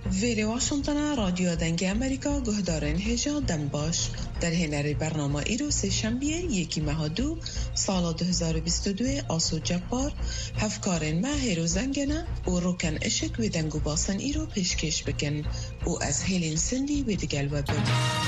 ویری واشنطن رادیو دنگ امریکا گهدارن هجا دم باش در هنر برنامه ایرو سه شنبه 1 ماه 2 سال 2022 آسو جبار هفکارن ماه هیرو زنگنه و روکن اشک و دنگو باسن ایرو پیشکش بکن و از هیلین سندی و دیگل وبن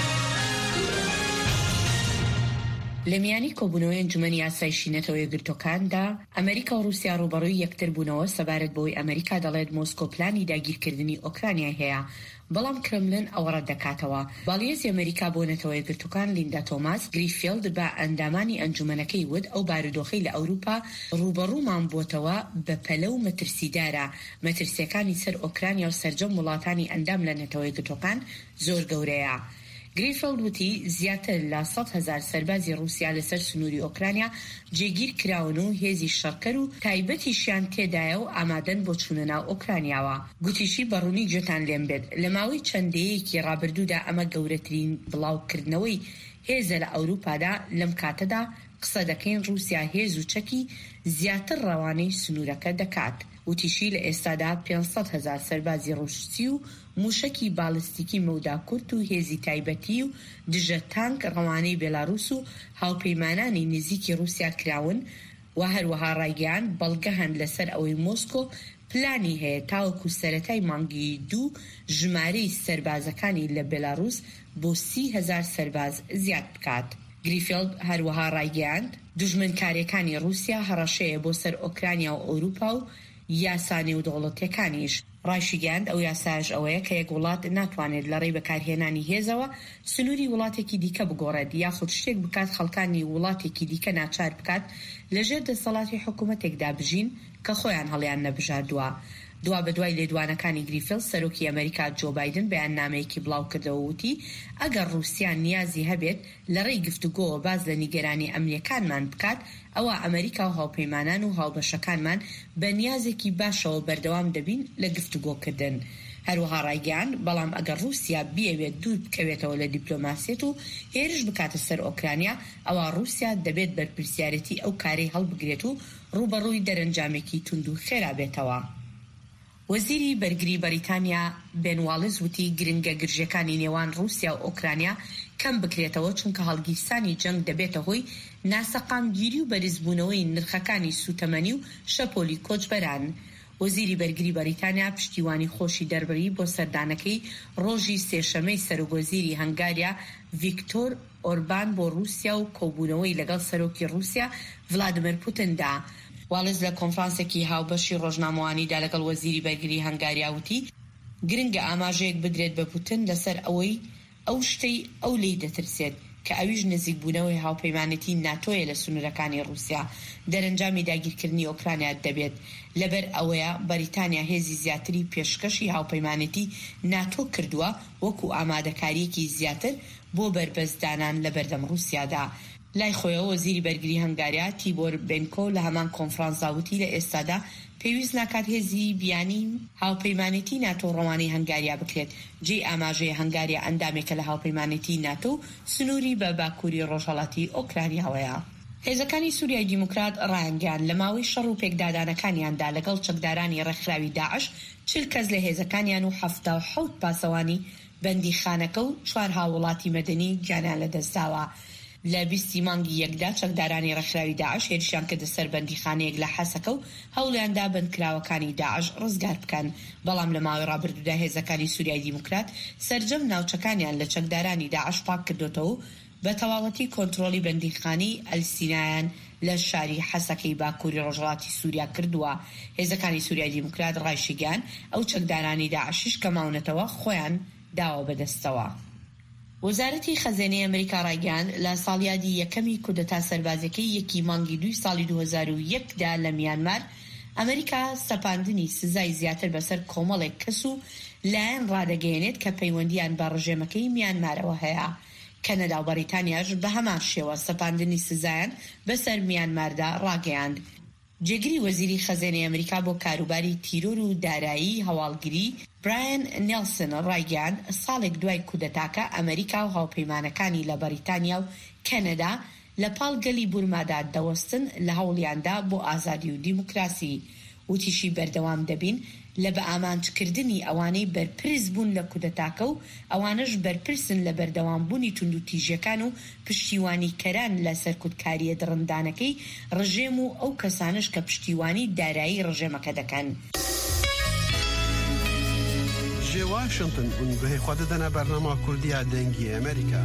لمیانی کۆبوونەوەی ئەنجومەنی ئاسایشی نەتەوەی گرتوەکاندا ئەمریکا و رووسیا ڕوبەڕووی یەکتر بوونەوە سەبارەت بەوەی ئەمریکا دەڵێت مۆسکۆ پلانی داگیرکردنی ئۆکرانیا هەیە، بەڵام کرملن ئەوە ڕەت دەکاتەوە. باڵیێزی ئەمریکا بۆ نەتەوەی گرتوەکان لیندا تۆماس گریفیلد بە ئەندامانی ئەنجومەنەکەی وت ئەو بارودۆخەی لە ئەوروپا ڕوبەڕوومان بۆتەوە بە پەلە و مەترسیدارە. مەترسیەکانی سەر ئۆکرانیا و سەرجەم وڵاتانی ئەندام لە نەتەوەی گرتوەکان زۆر گەورەیە. گریفیلد وتی زیاتر لە 100,000 سەربازی رووسیا لەسەر سنووری ئۆکرانیا جێگیر کراون و هێزی شەڕکەر و تایبەتیشیان تێدایە و ئامادەن بۆ چوونە ناو ئۆکرانیاوە. گوتیشی بەڕوونی گوێتان لێم بێت لە ماوەی چەندەیەکی ڕابردوودا ئەمە گەورەترین بڵاوکردنەوەی هێزە لە ئەوروپادا. لەم کاتەدا قسە دەکەین رووسیا هێز و چەکی زیاتر ڕەوانەی سنوورەکە دەکات. وتیشی لە ئێستادا 500,000 سەربازی ڕووسی و موشکی باڵستیکی مەوداکورت و هێزی تایبەتی و دژە تانک ڕەوانەی بێلاروس و هاوپەیمانانی نزیکی رووسیا کراون و هەروەها ڕایگەیان بەڵگەهان لەسەر ئەوەی مۆسکۆ پلانی هەیە تاوەکو سەرەتای مانگی 2 ژمارەی سەربازەکانی لە بێلاروس بۆ 30,000 سەرباز زیاد بکات. گریفیلد هەروەها ڕایگەیاند دوژمنکاریەکانی رووسیا هەڕەشەیە بۆ سەر ئۆکرانیا و ئەوروپا و یاسانی و دەوڵەتەکانیش. ڕایشیگەاند ئەو یاساژ ئەوەیە کە یەک وڵات ناتوانێت لە ڕێی بەکارهێنانی هێزەوە سنووری وڵاتێکی دیکە بگۆڕێت یاخود شتێک بکات خەڵکانی وڵاتێکی دیکە ناچار بکات لەژێر دەسەڵاتی حکوومەتێکدا بژین کە خۆیان هەڵیان نەبژاردووە. دوا بەدوای لێدوانەکانی گریفیلد سەرۆکی ئەمریکا جۆ بایدن بەیاننامەیەکی بڵاو کردەوە وتی ئەگەر رووسیا نیازی هەبێت لە ڕێی گفتوگۆوە باز لە نیگەرانی ئەمنیەکانمان بکات ئەوە ئەمریکا و هاوپەیمانان و هاوبەشەکانمان بە نیازێکی باشەوە بەردەوام دەبین لە گفتوگۆکردن. هەروەها ڕایگەیاند بەڵام ئەگەر رووسیا بیەوێت دوور بکەوێتەوە لە دیپلۆماسیەت و هێرش بکاتە سەر ئۆکرانیا ئەوە رووسیا دەبێت بەرپرسیارەتی ئەو کارەی هەڵبگرێت و ڕوبەڕووی دەرەنجامێکی تونند و خێرا بێتەوە. وەزیری بەرگری بەریتانیا بێن واڵز وتی گرنگە گرژەکانی نێوان رووسیا و ئۆکرانیا کەم بکرێتەوە چونکە هەڵگیرسانی جەنگ دەبێتە هۆی ناسەقامگیری و بەرزبوونەوەی نرخەکانی سوتەمەنی و شەپۆلی کۆچبەران. وەزیری بەرگری بەریتانیا پشتیوانی خۆشی دەربەری بۆ سەردانەکەی ڕۆژی سێشەمەی سەرۆگۆزیری هەنگاریا ڤیکتۆر ئۆربان بۆ رووسیا و کۆبوونەوەی لەگەڵ سەرۆکی رووسیا ڤلادیمیر پوتیندا. واڵز لە کۆنفرانسێکی هاوبەشی ڕۆژنامەوانیدا لەگەڵ وەزیری بەرگری هەنگاریا وتی گرنگە ئاماژەیەک بدرێت بە پوتین لەسەر ئەوەی ئەو شتەی ئەو لی دەترسێت کە ئەویش نزیکبوونەوەی هاوپەیمانەتی ناتۆیە لە سنوورەکانی رووسیا دەرەنجامی داگیرکردنی ئۆکرانیا دەبێت. لەبەر ئەوەیە بەریتانیا هێزی زیاتری پێشکەشی هاوپەیمانەتی ناتۆ کردووە وەکو ئامادەکاریەکی زیاتر بۆ بربەزدانان لە بەردەم رووسیادا. لای خۆیەوە وەزیری بەرگری هەنگاریا تیبۆر بێنکۆ لە هەمان کۆنفرانسدا وتی لە ئێستادا پێویست ناکات هێزی بیانی هاوپەیمانەتی ناتۆ ڕەوانەی هەنگاریا بکرێت. جێ ئاماژەی هەنگاریا ئەندامێکە لە هاوپەیمانەتی ناتۆ سنووری بە باکووری ڕۆژهەڵاتی ئۆکرانیاوەیە. هێزەکانی سووریای دیموکرات ڕایانگەیاند لە ماوەی شەڕ و پێکدادانەکانیاندا لەگەڵ چەکدارانی ڕێکخراوی داعش 40 کەس لە هێزەکانیان و 77 پاسەوانی بەندیخانەکە و 4 هاوڵاتی مەدەنی گیانیان لەدەستداوە. لە 20 مانگی یەکدا چەکدارانی ڕێکخراوی داعش هێرشیان کردە سەر بەندیخانەیەک لە حەسەکە و هەوڵیاندا بەندکراوەکانی داعش ڕزگار بکەن. بەڵام لە ماوەی ڕابردوودا هێزەکانی سووریای دیموکرات سەرجەم ناوچەکانیان لە چەکدارانی داعش پاک کردوتەوە و بە تەواوەتی کۆنتڕۆلی بەندیخانی ئەلسینایان لە شاری حەسەکەی باکووری ڕۆژهەڵاتی سووریا کردووە. هێزەکانی سووریای دیموکرات ڕایشیگەیاند ئەو چەکدارانی داعشیش کە ماونەتەوە خۆیان داوە بەدەستەوە. وەزارەتی خەزانەی ئەمریکا ڕایگەیاند لە ساڵیادی یەکەمی کودەتا سەربازەکەی 1 مانگی 2 ساڵی 2001دا لە میانمار ئەمریکا سەپاندنی سزای زیاتر بەسەر کۆمەڵێک کەس و لایەن ڕادەگەیەنێت کە پەیوەندیان بە ڕژێمەکەی میانمارەوە هەیە. کەنەدا و بەریتانیاش بە هەمان شێوە سەپاندنی سزایان بەسەر میانماردا ڕاگەیاند. جێگری وەزیری خەزانەی ئەمریکا بۆ کاروباری تیرۆر و دارایی هەواڵگری برایان نیلسن ڕایگەیاند ساڵێک دوای کودەتاکە ئەمریکا و هاوپەیمانەکانی لە بەریتانیا و کەنەدا لە پاڵ گەلی بورمادا دەوەستن لە هەوڵیاندا بۆ ئازادی و دیموکراسی. وتیشی بەردەوام دەبین لە بە ئامانجکردنی ئەوانەی بەرپرس بوون لە کودەتاکە و ئەوانەش بەرپرسن لە بەردەوامبوونی تونند و تیژەکان و پشتیوانی کەران لە سەرکوتکاریە دڕندانەکەی ڕژێم و ئەو کەسانش کە پشتیوانی دارایی ڕژێمەکە دەکەن. جێ واشنگتن اونگوهی خود دەنا بەرنامە کوردیا دەنگی ئەمریکا.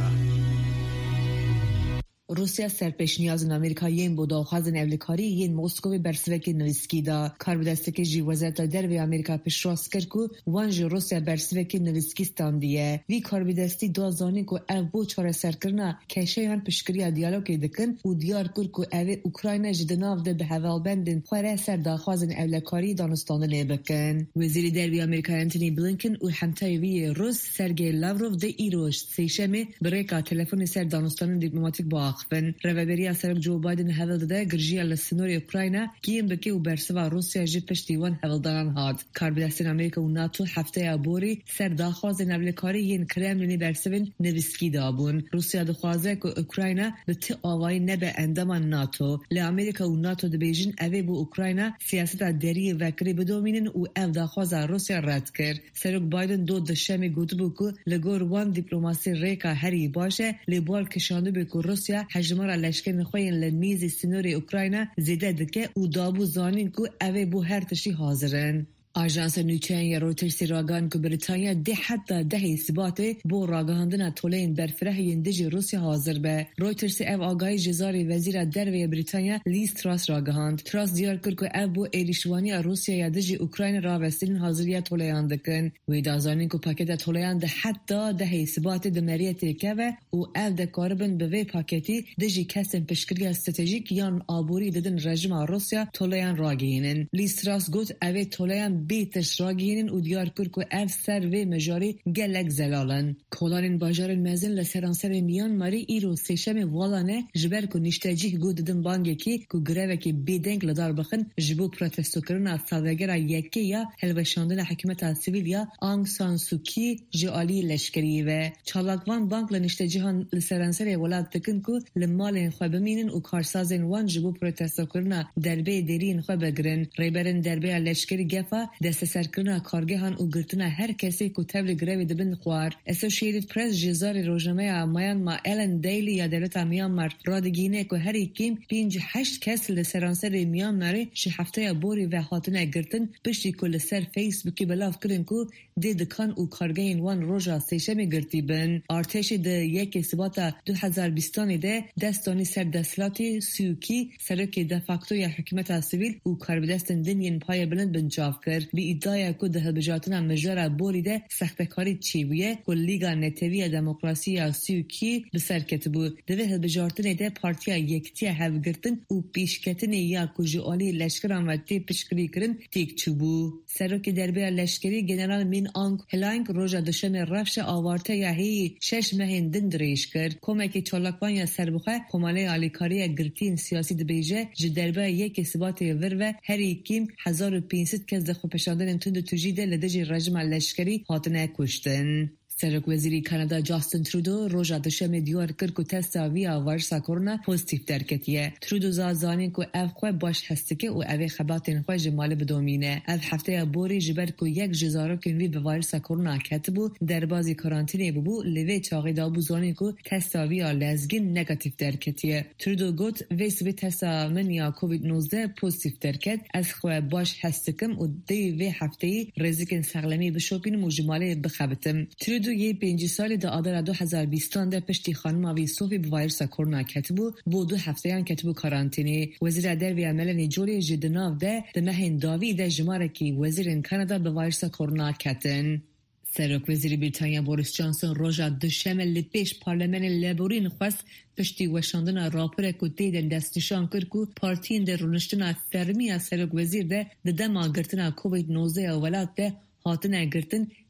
روسیا سرپیشنیازن آمریکاییین بو داخوازن اولکاری یین مسکو برسوک نویسکی دا کار بدستک جی وزارت دربی آمریکا پیشراست کرد کو وانج روسیا برسوک نویسکی استاندیه وی کار بدستی دازانی کو اف بو چاره سرکرنا کشهان پشکریا دیالوگ دکن و دیار کرد کو او اوکراین جدناو ده به حوالبندن خوره سر داخوازن اولکاری دانستان لبکن. وزیر دربی آمریکا انتونی بلینکن و همتایی روس سرگئی لاوروف ده ایروش سیشمه بریکا تلفن سر دانستان دیپلماتیک با رهبری سرک جو بایدن هدف داده گرجی لسنوری اوکراین کیم بکی و برسوا روسیا جد پشتیوان هفداران هاد. کاربدستان آمریکا و ناتو هفته ابوری سر داخواز نبلکاری ین کرملینی برسون نویسکی دابون. روسیا دخوازه که اوکراین به تی آوای نبه اندامان ناتو. لآمریکا و ناتو دبیجن اوی بو اوکراین سیاست دری وکری بدومینن و اف داخواز روسیا رد کرد. سرک بایدن دو دشمی گوتبو که لگور وان دیپلماسی ریکا هری باشه لیبال کشانده بکو روسیا هجمار لشکر خوین لمیز سنوری اوکراین زیده دکه و دابو زانین کو اوه بو هر تشی حاضرن. آژانس نوچین رویترز راگان که بریتانیا ده حتی ده اثبات بو راگهاندن طولین برفره یندج روسیا حاضر به. رویترز او آگاهی جزاری وزیر دروی بریتانیا لیز تراس راگهاند. تراس دیار کرد که او بو ایریشوانی روسیا یادج اوکراین را وستین حاضریت طولیان دکن. وی دازانین که پاکت طولیان ده حتی ده اثبات دمریت که و او ده کاربن به وی پاکتی دجی کسن پشکری استراتژیک یان آبوری دادن رژیم روسیا طولیان راگینن. لیز تراس گفت او طولیان بیتش راگینن و دیار کرد که اف سر و مجاری گلک زلالن. کلانین باجار مزن لسرانسر میان ماری ایرو سیشم والانه جبر که نشتاجیک گود دن بانگی که گروه که بیدنگ لدار بخن جبو پروتستو کرنا سالگر یکی یا هلوشاندن حکمت سیویل یا آنگ سان سوکی جالی لشکری و چالاکوان بانک لنشتاجیهان لسرانسر ولاد دکن که لمال خواه بمینن و کارسازن وان جبو پروتستو کرنا دربه دیرین خواه بگرن. ریبرن دربه لشکری گفا دست سرکرنا کارگهان و گرتنا هر کسی که تبل گروی دبن خوار. اسوسییتد پرس جزاری روزنامه میانمار ایلن دیلی یا دولت میانمار رادگینه که هر یکیم 5-8 کس لسرانسر میانمار ش هفته بوری و هاتنه گرتن پشتی کل سر فیسبوکی بلاف کرن که دکان و کارگهین وان روزا سیشم گرتی بن. ارتش ده یک ثبات 2020 ده دستانی سر دستلاتی سیوکی سرک دفاکتو یا حکمت سیویل و کاربدستن دنین پای بلند بنجاف کرد. بی ادعای که ده بجاتنا مجرا بوریده سختکاری چیویه که لیگا نتوی دموکراسی سیوکی بسر کتبو. ده بجاتنا ده پارتیا یکتی هفگرتن و پیشکتن یا کجوالی لشکران و تی پشکری کرن تیک چوبو. سرک دربه لشکری جنرال مین آنگ هلانگ روژا دشم رفش آوارته یا هی 6 مهین دن دریش کرد. کمکی چالاکوان یا سربخه کماله آلیکاری گرتین سیاسی دبیجه جدربه یک ثبات ور و هر یکیم 1500 کس دخو پشاندن تند توجیده لدج رژیم لشکری هاتنه کشتن. سرک وزیری کانادا جاستن ترودو روژا دشم دیار کرد که تست ویا وایرسا کرونا پوزیتیو درکتیه. ترودو زانین که اف خواه باش هستکه و اوه خباتین خواه جماله بدومینه. اف هفته بوری جبر که یک جزارو کنوی به وایرسا کرونا کتبو در بازی کرانتینه ببو لیوی چاقی دابو زانین که تست ویا لزگین نگاتیو درکتیه. ترودو گوت ویس وی تست من یا کووید 19 پوزیتیو درکت از خواه باش هستکم و دی هفته رزیکن سقلمی بشوپین و جماله بخبتم. دو یه 5 سال دا آدر 2020 ده پشتی خانم آوی صوفی به وایرس کرونا کتبو بو 2 هفته هن کتبو کارانتینی. وزیر دربی ملنی جولی جدناو ده مهین داوی ده جماره کی وزیر کانادا به وایرس کرونا کتن. سرک وزیر بریتانیا بوریس جانسون روژا دوشنبه لپیش پارلمان لیبرین خواست پشتی وشاندن راپور کتی ده دستنشان کرد که پارتین ده رونشتن فرمی از سرک وزیر ده دما گرتن کووید 19 ولات ده هاتنه گرتن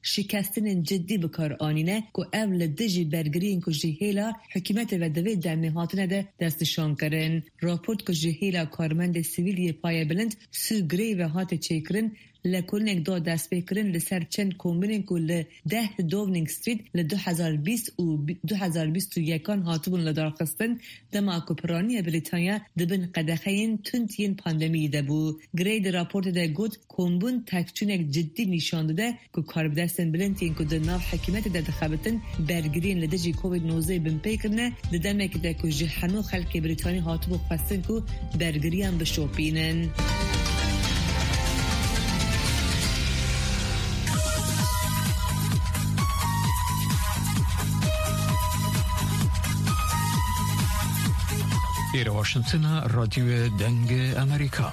شکستن جدی بکار آنینه که اول دژی برگرین که جهیلا حکومت و دوی دمی هاتنه ده دستشان کرن. راپورت که جهیلا کارمند سیویلی پای بلند سو گری و هات چیکرن لکلنک دو دست بکرن لسر چند کومبینن که ل10 داونینگ استریت ل2020 و 2021 هاتبون لدارخستن دما کپرانی بریتانیا دبن قدخین تنتین پاندمی ده بو. گرید راپورت ده گود کومبون تکچونک جدی نشان داده که کاربدستن بلنتین که دناف حکیمت ده دخبتن برگرین لدجی کووید 19 بن پیکرنه ددمک ده که جهنو خلق بریتانی هاتبو خواستن که برگریان بشوپینن. إلى واشنطن راديو دنگ أمريكا.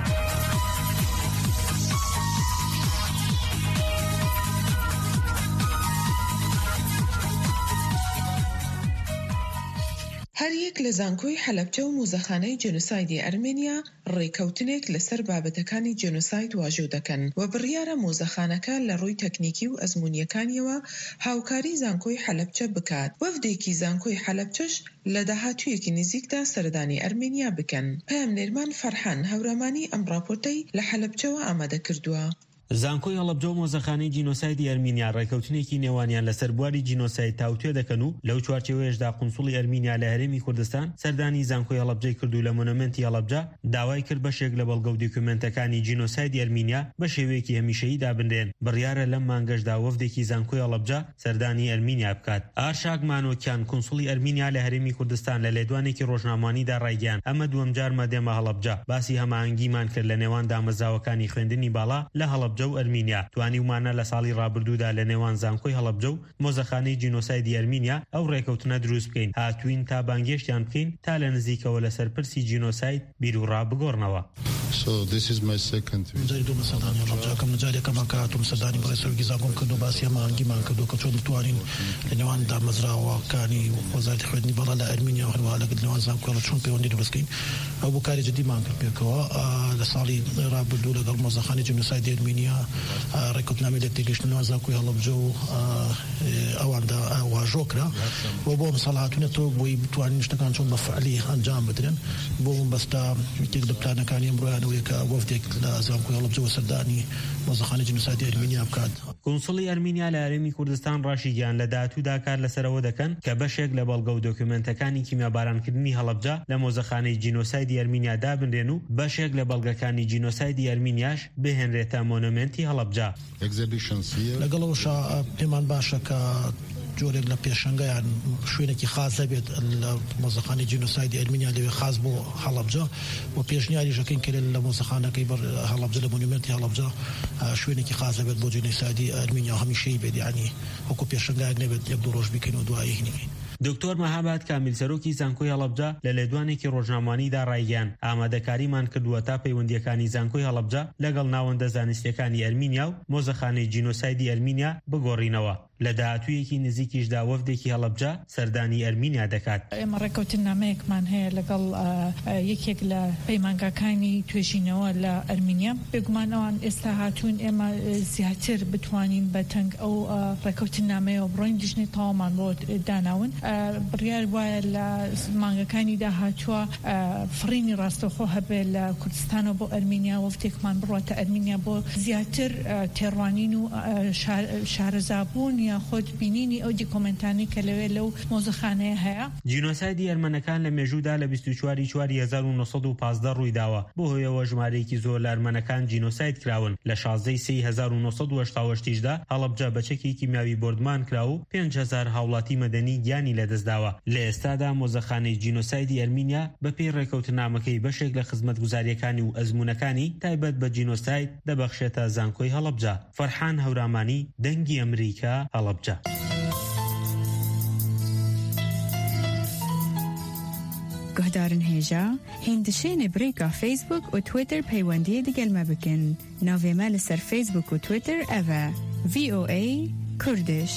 هر یک لزانکوی حلبجه و موزخانه جنوسایدی ارمنیا ڕێکەوتنێک لەسەر بابەتەکانی جنوساید واژۆ دەکەن و بڕیارە مۆزەخانەکە لە ڕووی تەکنیکی و ئەزموونیەکانیەوە هاوکاری زانکۆی حەلەبجە بکات. وەفدێکی زانکۆی حەلەبجەش لە داهاتوویەکی نزیکدا سەردانی ئەرمێنیا بکەن. پەیامنێرمان فەرحان هەورامانی ئەم ڕاپۆرتەی لە حەلەبجەوە ئامادە کردووە. زانکۆی هەڵەبجە و مۆزەخانەی جینۆسایدی ئەرمینیا ڕێکەوتنێکی نێوانیان لەسەر بواری جینۆساید تاوتوێ دەکەن و لەو چوارچێوەیەشدا قونسوڵی ئەرمینیا لە هەرێمی کوردستان سەردانی زانکۆی هەڵەبجەی کردو لە مۆنومنتی هەڵەبجە داوای کرد بەشێک لە بەڵگە و دیکومنتەکانی جینۆسایدی ئەرمینیا بە شێوەیەکی هەمیشەیی دابنرێن. بڕیارە لەم مانگەشدا وەفدێکی زانکۆی هەڵەبجە سەردانی ئەرمینیا بکات. ئارشاک مانۆکیان قونسوڵی ئەرمینیا لە هەرێمی کوردستان لە لێدوانێکی ڕۆژنامەوانیدا ڕایگەیاند ئەمە دووەم جارمە دێمە هەڵەبجە باسی هەماهەنگیمان کرد لە نێوان دامەزراوەکانی خوێندنی باڵا لە هەڵەبجە و ئەرمینیا. توانیومانە لە ساڵی ڕابردوودا لە نێوان زانکۆی هەڵەبجە و مۆزەخانەی جینۆسایدی ئەرمینیا ئەو ڕێکەوتنە دروست بکەین هاتوین تا بانگێشتیان بکەین تا لە نزیکەوە لە سەرپرسی جینۆساید بیر و ڕابگۆڕنەوە. So this is my second trip. جاری دوم سەردانی هەڵەبجە کەم جارێکە ماکاتم سەردانی بەڕێ سەرۆکی زانکۆم کردو باسی هەماهەنگیمان کردو کە چۆن بتوانین لە نێوان دامەزراوەکانی وەزارەتی خوێندنی باڵا لە ئەرمینیا و هەروەها لە نێوان زانکۆیەوە چۆن پەیوەندی دروست بکەین. ئەو بۆ کاری جدیمان کرد پێکەوە لە ساڵی ڕابردوو لەگەڵ مۆزەخانەی جینۆسایدی ئەرمینیا ڕێکەوتنامەی لەگەڵ زانکۆی هەڵەبجە و ئەواندا واژۆکرا و بۆ مەسەڵاتونەتەوە بۆی بتوانین شتەکان چۆن بە فعلی ئەنجام بدرێن. بۆ بەستا یەکێک لە پلانەکانی ئەمڕۆیانەوەیە کە وەفدێک لە زانکۆی هەڵەبجە و سەردانی مۆزەخانەی جینۆسایدی ئەرمینیا بکات. کۆنسوڵی ئەرمینیا لە هەرێمی کوردستان ڕاشیگیان لە داهاتوودا کار لەسەرەوە دەکەن کە بەشێک لە بەڵگە و دۆکومنتەکانی کیمیابارانکردنی هەڵەبجە لە مۆزەخانەی جینۆسایدی ئەرمینیا دابنرێن و بەشێک لە بەڵگەکانی جینۆسایدی ئەرمینیاش بهێنرێتە مۆنومنتی هەڵەبجە. لەگەڵەوەشا پێمان باشە کە جۆرێک لە پێشەنگەیان شوێنێکی خاص دەبێت لە مۆزەخانەی جینۆسایدی ئەرمینیا لەوێ خاص بۆ هەڵەبجە و پێشنیاری ژەکەین کرێت لە مۆزەخانەکەی هەڵەبجە لە مۆنومنتی هەڵەبجە شوێنێکی خاص دەبێت بۆ جینۆسایدی ئەرمینیا هەمیشەی بێت یعنی وەکو پێشەنگایەک نەبێت یەک دوو ڕۆژ بکەین و دوایی هینەکەین. دکتۆر مەهاباد کامیل سەرۆکی زانکۆی هەڵەبجە لە لێدوانێکی ڕۆژنامەوانیدا ڕایگەیاند ئامادەکاریمان کردووە تا پەیوەندیەکانی زانکۆی هەڵەبجە لەگەڵ ناوەندە زانستیەکانی ئەرمینیا و مۆزەخانەی جینۆسایدی ئەرمینیا بگۆڕینەوە. لە داهاتوویەکی نزیکیشدا وەفدێکی هەڵەبجە سەردانی ئەرمینیا دەکات. ئێمە ڕێکەوتنامەیەکمان هەیە لەگەڵ یەکێک لە پەیمانگاکانی توێژینەوە لە ئەرمینیا. بێگومان ئەوان ئێستا هاتوون ئێمە زیاتر بتوانین بە تەنگ ئەو ڕێکەوتنامەیەوە بڕۆین دیژنەی تەواومان بۆ داناون. بڕیار وایە لە مانگەکانی داهاتووە فڕینی ڕاستەوخۆ هەبێ لە کوردستانەوە بۆ ئەرمینیا وەفتێکمان بڕاتە ئەرمینیا بۆ زیاتر تێڕوانین و شارەزابوون یا خۆت بینینی ئەو دیکۆمنتانی کە لەوێ لەو مۆزەخانەیە هەیە. جینۆسایدی ئەرمەنەکان لە مێژوودا لە 24/4/1915 ڕوویداوە. بۆ هۆیەوە ژمارەیەکی زۆر لە ئەرمەنەکان جینۆساید کراون. لە 16 سەی 1980 هەڵەبجە بەچەکی کیمیاوی بردمان کرا و 5000 هاوڵاتی مەدەنی گیانی لەدەستداوە. لە ئێستادا مۆزەخانەی جینۆسایدی ئەرمینیا بەپێی ڕێکەوتنامەکەی بەشێک لە خزمەتگوزاریەکانی و ئەزموونەکانی تایبەت بە جینۆساید دەبەخشێتە زانکۆی هەڵەبجە. فەرحان هەورامانی دەنگی ئەمریکا هەڵەبجە. گهدارن هێژە هێندشێنێ برێکا فیسبوک و تویتر پەیوەندیە دەگەلمە بکەن. ناوێمە لەسەر فیسبوک و تویتر ئەڤە VOA کوردش.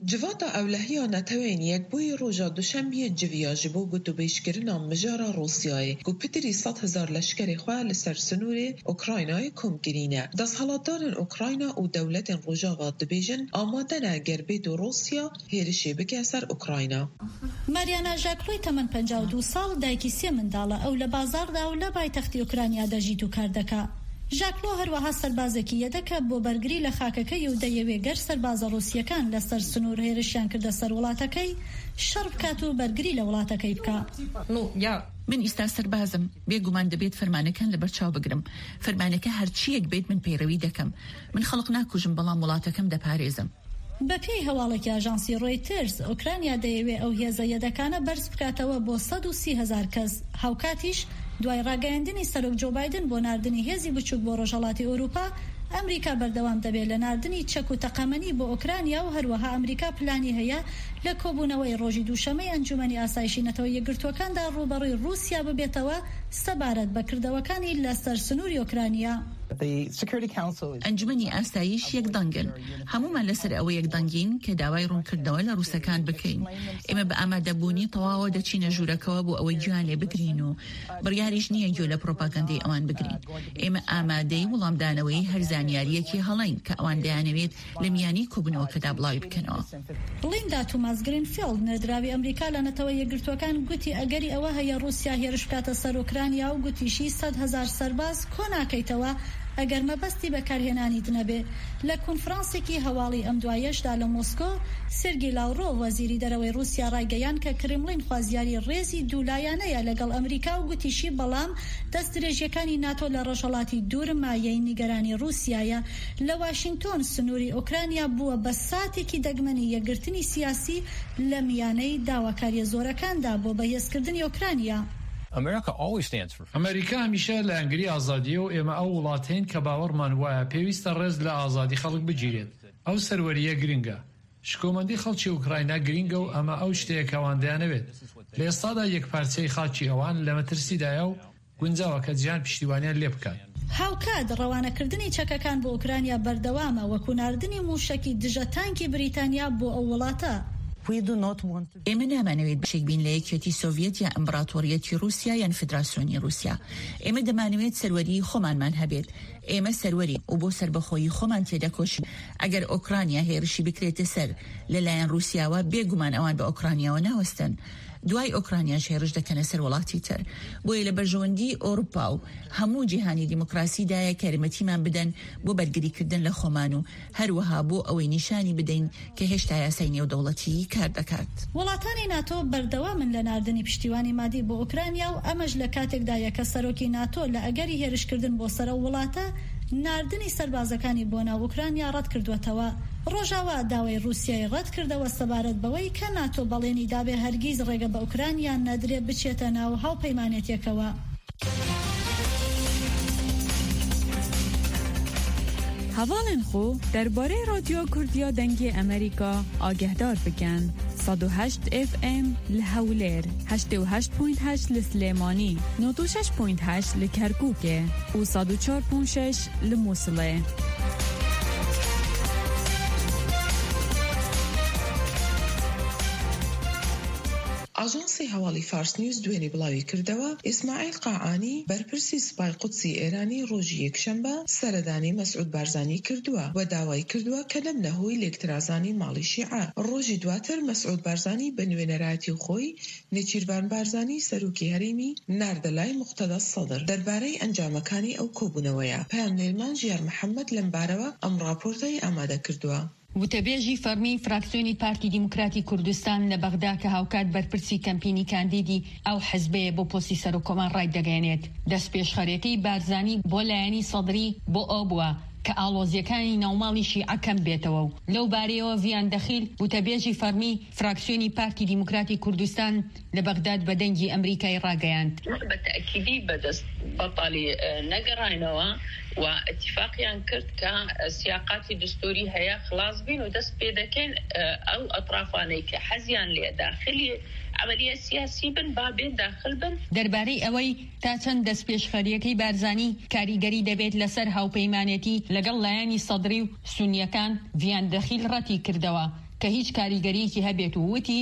جواتا اولهیا نتوین یک بوی روژا دوشنبی جویاج بو گوتو بیشکرنا مجارا روسیای گو پتری 100,000 لشکر خواه لسر سنور اوکراینای کم گرینه. دست حالاتدارن اوکراینا و دولت روژا و دبیجن آمادن گربید و روسیا هیرشی بکه سر اوکراینا. ماریانا ژاکلۆی تەمەن 52 ساڵ دایکی سێ منداڵە ئەو لە بازاڕدا و لە پایتەختی ئوکرانیا دەژیت و کار دەکات. ژاکلۆ هەروەها سەربازێکی یەدەکە بۆ بەرگری لە خاکەکەی و دەیەوێ گەر سەربازە ڕوسیەکان لەسەر سنوور هێرشیان کردە سەر وڵاتەکەی شەڕ بکات و بەرگری لە وڵاتەکەی بکات. من ئێستا سەربازم بێگومان دەبێت فەرمانەکان لەبەرچاو بگرم. فەرمانەکە هەرچیەک بێت من پەیڕەوی دەکەم. من خەڵق ناکوژم بەڵام وڵاتەکەم دەپارێزم. بەپێی هەواڵێکی ئاژانسی ڕۆیترز ئوکرانیا دەیەوێ ئەو هێزە یەدەکانە بەرز بکاتەوە بۆ 130,000 کەس. هاوکاتیش دوای ڕاگەیاندنی سەرۆک جۆ بایدن بۆ ناردنی هێزی بچووک بۆ ڕۆژهەڵاتی ئەوروپا ئەمریکا بەردەوام دەبێت لە ناردنی چەک و تەقەمەنی بۆ ئوکرانیا و هەروەها ئەمریکا پلانی هەیە لە کۆبوونەوەی ڕۆژی دووشەمەی ئەنجومەنی ئاسایشی نەتەوە یەکگرتووەکاندا ڕوبەڕووی رووسیا ببێتەوە سەبارەت بەکردەوەکانی لەسەر سنووری ئوکرانیا. ئەنجومەنی ئاسایش یەکدەنگن. هەمومان لەسەر ئەوە یەکدەنگین کە داوای ڕوونکردنەوە لە رووسەکان بکەین. ئێمە بە ئامادەبوونی تەواوە دەچینە ژوورەکەوە بۆ ئەوەی گویان لێ بگرین و بڕیاریش نییە گوێ لە پرۆپاگەندەی ئەوان بگرین. ئێمە ئامادەی وەڵامدانەوەی هەر زانیاریەکی هەڵین کە ئەوان دەیانەوێت لە میانی کۆبوونەوەکەدا بڵاوی بکەنەوە. لیندا توماس گرینفیلد نەدراوی ئەمریکا لە نەتەوە یەکگرتووەکان گوتی ئەگەری ئەوە هەیە رووسیا هێرش بکاتە سەر ئوکرانیا و گوتیشی 100,000 سەرباز کۆ ناکەیتەوە ئەگەر مەبەستی بەکارهێنانی دنەبێ. لە کۆنفرانسێکی هەواڵی ئەم دوایەشدا لە مۆسکۆ سێرگی لاڤڕۆڤ وەزیری دەرەوەی رووسیا ڕایگەیان کە کرملین خوازیاری ڕێزی دوولایانەیە لەگەڵ ئەمریکا و گوتیشی بەڵام دەستدرێژیەکانی ناتۆ لە ڕۆژهەڵاتی دوورمایەی نیگەرانی رووسیایە. لە واشنگتۆن سنووری ئوکرانیا بووە بە ساتێکی دەگمەنی یەکگرتنی سیاسی لە میانەی داواکاریە زۆرەکاندا بۆ بەهێزکردنی ئوکرانیا. ئەمریکا هەمیشە لە ئەنگری ئازادیە و ئێمە ئەو وڵاتین کە باوەڕمان وایە پێویستە ڕێز لە ئازادی خەڵک بگیرێت. ئەو سەروەریە گرنگە. شکۆمەندی خەڵکی ئوکراینە گرنگە و ئەمە ئەو شتەیە کەوان دەیانەوێت. لە ئێستادا یەکپارچەی خاچی ئەوان لە مەترسیدایە و گونجاوە کە جیهان پشتیوانیان لێ بکات. هاوکات ڕەوانەکردنی چەکەکان بۆ ئوکرانیا بەردەوامە وەکو ناردنی موشەکی دژە تانکی بریتانیا بۆ ئەو وڵاتە. ئێمە نامانەوێت بەشێک بین لە یەکێتی سۆڤیەت یا ئەمبراتۆریەتی رووسیا یان فدراسیۆنی رووسیا. ئێمە دەمانەوێت سەروەری خۆمانمان هەبێت. ئێمە سەروەری و بۆ سربەخۆیی خۆمان تێدەکۆشین. ئەگەر ئوکرانیا هێرشی بکرێتە سەر لەلایەن رووسیاوە بێگومان ئەوان بە ئوکرانیاوە ناوەستن. دوای ئوکرانیاش هێرش دەکەنە سەر وڵاتی تر. بۆیە لە بەرژەوەندی ئەوروپا و هەموو جیهانی دیموکراسیدایە کارمەتیمان بدەن بۆ بەرگریکردن لە خۆمان و هەروەها بۆ ئەوەی نیشانی بدەین کە هێشتا یاسای نێودەوڵەتی کار دەکات. وڵاتانی ناتۆ بەردەوامن لە ناردنی پشتیوانی مادی بۆ ئوکرانیا و ئەمەش لە کاتێکدایە کە سەرۆکی ناتۆ لە ئەگەری هێرشکردن بۆ سەرە وڵاتە ناردنی سەربازەکانی بۆ ناو ئوکرانیا ڕەت کردوێتەوە. ڕۆژاوا داوای رووسیای ڕەت کردەوە سەبارەت بەوەی کە ناتۆ بەڵێنی دابێ هەرگیز ڕێگە بە ئوکرانیا نەدرێت بچێتە ناو هاوپەیمانێتیەکەوە. هەواڵێن خۆ دەربارەی رادیۆ کوردیا دەنگی ئەمریکا ئاگەهدار بکەن. 108 FM لە هەولێر، 88.8 لە سلێمانی، 96.8 لە کەرکووکێ و 104.6 لە مووسڵێ. ئاژانسی هەواڵی فارس نیوز دوێنێ بڵاوی کردەوە ئیسماعیل قاعانی بەرپرسی سوپای قودسی ئێرانی ڕۆژی یەکشەمبە سەردانی مەسعود بارزانی کردووە و داوای کردووە کە لەم نەهۆی لێکترازانی ماڵی شیعە. ڕۆژی دواتر مەسعود بارزانی بە نوێنەرایەتی خۆی نێچیروان بارزانی سەرۆکی هەرێمی ناردە لای موقتەدە سەدر دەربارەی ئەنجامەکانی ئەو کۆبوونەوەیە. پەیامنێرمان ژیار محەممەد لەم بارەوە ئەم راپۆرتەی ئامادە کردووە. وتەبێژی فەرمی فراکسیۆنی پارتی دیموکراتی کوردستان لە بەغدا کە هاوکات بەرپرسی کەمپینی کاندیدی ئەو حزبەیە بۆ پۆستی سەرۆکۆمان ڕای دەگەێنێت. دەست پێشخەرەکەی بارزانی بۆ لایەنی سەدری بۆ ئەو بووە کە ئاڵۆزیەکانی ناوماڵی شیعە کەم بێتەوە و لەو بارەیەوە ڤیان دەخیل وتەبێژی فەرمی فراکسیۆنی پارتی دیموکراتی کوردستان لە بەغداد بە دەنگی ئەمریکای ڕاگەیاند. بە تەکیدی بەدەست بەتاڵی نەگەڕاینەوە و اتفاقیان کرد کە سیاقاتی دستوری هەیە خلاص بین و دەست پێ دەکەن ئەو ئەطرافانەی کە حەزیان لێ داخلی عملیە سیاسی بن با بێن داخل بن. دەربارەی ئەوەی تا چەند دەست پێشخەریەکەی بارزانی کاریگەری دەبێت لەسەر هاوپەیمانێتی لەگەڵ لایەنی سەدری و سونیەکان ڤیان دەخیل ڕەتی کردەوە کە هیچ کاریگەریەکی هەبێت و وتی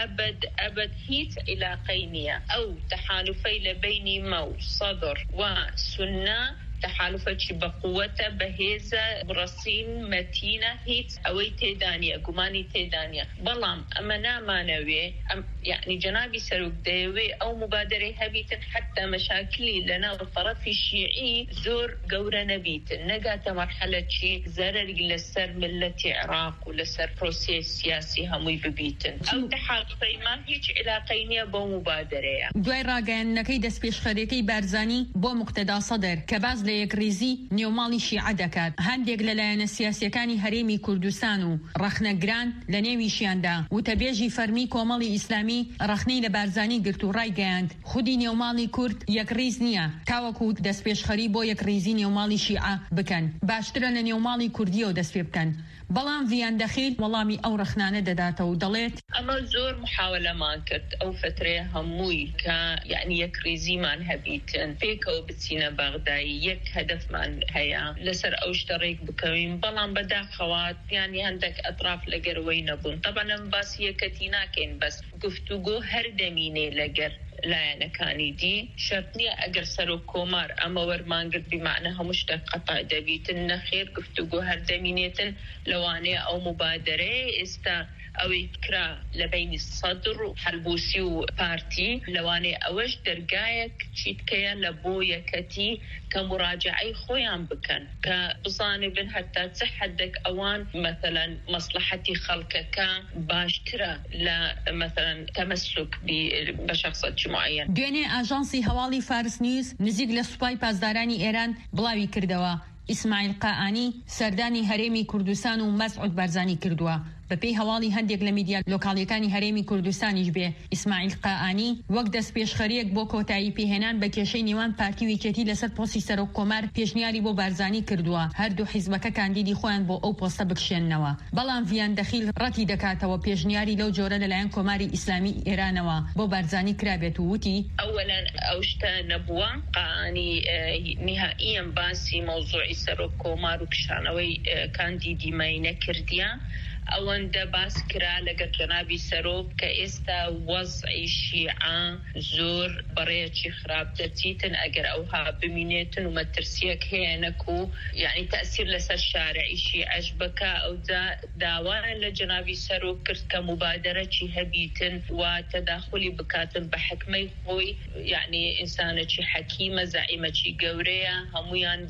ئەبد هیچ علاقەی نییە ئەو تەحالوفەی لە بینی مەو سەدر و سونە تحالفەتی بەقووەتە بەهێزە ڕەسین مەتینە هیچ ئەوەی تێدانیە گومانی تێدانیە بەڵام ئەمە نامانەوێ یعنی جەنابی سەرۆک دەیەوێ ئەو مبادرەی هەبیتن حتا مەشاکلی لەناو تەرەفی شیعی زۆر گەورە نەبیتن نەگاتە مەرحەلەی زەرەری لەسەر ملەتی عێراق و لەسەر پرۆسێ سیاسی هەمووی ببیتن ئەو تحالفەیمان هیچ علاقەی نییە بۆ مبادرەیە. دوای ڕاگەیاندنەکەی دەستپێشخەرەکەی بارزانی بۆ مقتەدا سەدر کە باز لە یەکریزی نێوماڵی شیعە دەکات هەندێک لەلایەنە سیاسیەکانی هەرێمی کوردستان و ڕەخنەگران لە نێویشیاندا وتەبێژی فەرمی کۆمەڵی ئیسلامی ڕەخنەی لە بارزانی گرت و ڕایگەیاند خودی نێوماڵی کورد یەکریز نییە تاوەکو دەستپێشخەری بۆ یەکریزی نێوماڵی شیعە بکەن باشترە لە نێوماڵی کوردیەوە دەست پێ بکەن بەڵام ڤیان دەخیل وەڵامی ئەو ڕەخنانە دەداتەوە و دەڵێت ئەمە زۆر محاولەمان کرد ئەو فترەیە هەمووی کە یعنی یەکریزیمان هەبیتن پێکەوە بچینە بەغدایی یەک هەدەفمان هەیە لەسەر ئەو شتە ڕێک بکەوین بەڵام بەداخەوات یعنی هەندێک ئەطراف لەگەرەوەی نەبوون طبعاً ئەم باسی یەکەتی ناکەین بەس گفتوگۆ هەر دەمینێ لەگەر لایەنەکانی دی شەرت نییە ئەگەر سەرۆک کۆمار ئەمە وەرمانگرت بیمعنە هەموو شتێک قەتع دەبیتن نەخێر گفتوگۆ هەر دەمینێتن لەوانەیە ئەو مبادرەیە ئێستا ئەوەی کرا لە بینی سەدر و هەلبوسی و پارتی لەوانەیە ئەوەش دەرگایەک چیتکەیە لە بۆ یەکەتی کە مراجعەی خۆیان بکەن کە بزانبن هەتا چه حدێک ئەوان مثلا مەسلحەتی خەڵکەکە باشترە لە مثلا تەمەسک بە شخصەتی معەن. دوێنێ ئاژانسی هەواڵی فارس نیوز نزیک لە سوپای پاسدارانی ئێران بڵاوی کردەوە ئیسماعیل قائانی سەردانی هەرێمی کوردستان و مەسعود بارزانی کردووە بەپێی هەواڵی هەندێک لە میدیا لۆکاڵیەکانی هەرێمی کوردستانیش بێ ئیسماعیل قائانی وەک دەست پێشخەریەک بۆ کۆتایی پێهێنان بە کێشەی نێوان پارتی ویکێتی لەسەر پۆستی سەرۆک کۆمار پێشنیاری بۆ بارزانی کردووە هەردوو حیزبەکە کاندیدی خۆیان بۆ ئەو پۆستە بکشێننەوە بەڵام ڤیان دەخیل ڕەتی دەکاتەوە پێشنیاری لەو جۆرە لەلایەن کۆماری ئیسلامی ئێرانەوە بۆ بارزانی کرابێت و وتی ئەوەلەن ئەو شتە نەبووە قائانی نهائیاً باسی مەوزوعی سەرۆک کۆمار و کشانەوەی کاندیدی مای نەکردیە ئەوەندە باس کرا لەگەڵ جەنابی سەرۆک کە ئێستا وەزعی شیعە زۆر بەڕێیەکی خراپ دەچیتن ئەگەر ئەوها بمینێتن و مەترسیەک هەیەنەک و یعنی تەئسیر لەسەر شارعی شیعەش بکە ئەوجا داوایان لە جەنابی سەرۆک کرد کە مبادرەکی هەبیتن و تەداخلی بکاتن بە حکمەی خۆی یعنی ئینسانێکی حەکیمە زەعیمەکی گەورەیە هەمویان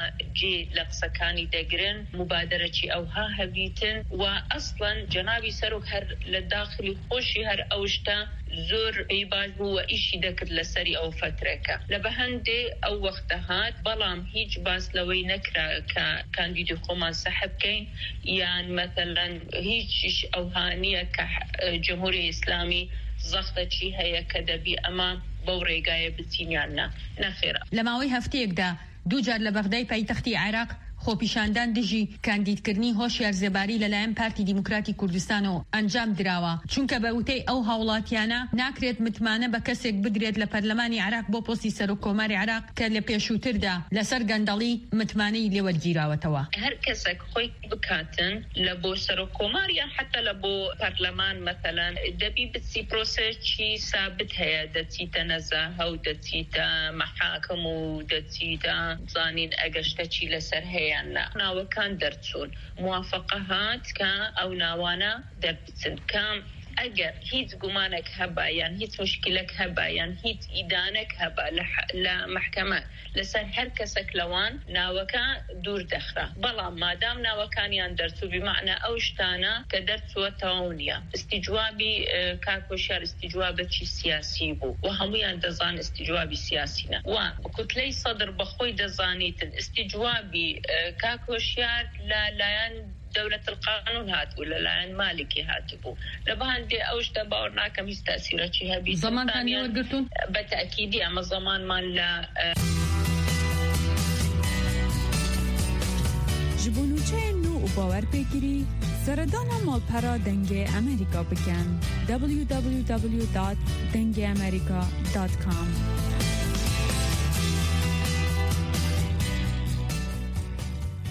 جێ لە قسەکانی دەگرن مبادرەکی ئەوها هەبیتن و ئەسڵەن جەنابی سەرۆک هەر لە داخلی خۆشی هەر ئەوشتا زۆر پێی باش بوو و ئیشی دەکرد لەسەری ئەو فترەکە لە بە هەندێ ئەو وەختە هات بەڵام هیچ باس لەوەی نەکرا کە کاندیدی خۆمان سەحب بکەین یان مەثەلاً هیچیش ئەوهانیە کە جمهوری ئیسلامی زەختەکی هەیە کە دەبی ئەمە بەو ڕێگایە بچینیان نەخێرە. لە ماوەی هەفتەیەکدا دووجار لە بەغدای پایتەختی عێراق خۆپیشاندان دژی کاندیدکردنی هۆشیار زێباری لەلایەن پارتی دیموکراتی کوردستانەوە ئەنجام دراوە چونکە بە وتەی ئەو هاوڵاتیانە ناکرێت متمانە بە کەسێک بدرێت لە پەرلەمانی عێراق بۆ پۆستی سەرۆک کۆماری عێراق کە لە پێشووتردا لەسەر گەندەڵی متمانەی لێوەرگیراوەتەوە هەر کەسێک خۆی بکاتن لە بۆ سەرۆک کۆماریان حتا لە بۆ پەرلەمان مەثەلاً دەبی بچی پرۆسێکی سابت هەیە دەچیتە نەزاهە و دەچیتە مەحاکم و دەچیتە زانین ئەگەشتەکی لەسەر هەیە ناوەکان دەرچوون موافقە هات کە ئەو ناوانە دەربچن کام ئەگەر هیچ گومانێک هەبا یان هیچ مشکلێک هەبا یان هیچ ئیدانێک هەبا لە محکەمە لەسەر هەر کەسێک لەوان ناوەکە دوور دەخرا بەڵام مادام ناوەکانیان دەرچوو بمعنە ئەو شتانە کە دەرچووە تەواو نییە استیجوابی کاکۆشیار استیجوابەکی سیاسی بوو و هەمویان دەزان استیجوابی سیاسینە و کوتلەی سەدر بەخۆی دەزانیتن استیجوابی کاکۆشیار لەلایەن دولة القانون هاتبوو لەلایەن مالکی هاتبوو لە بەهەندێ ئەوشتە باوەڕ ناکەم هیچ تەسیرەکی هەبی زەمانتانی وەرگرتوون بە تەئکیدی ئەمە زەمانمان لە ji bo nûçeyên nû û bawerpêkirî seredana malpera dengê Amerîka bikin www.dengeamerika.com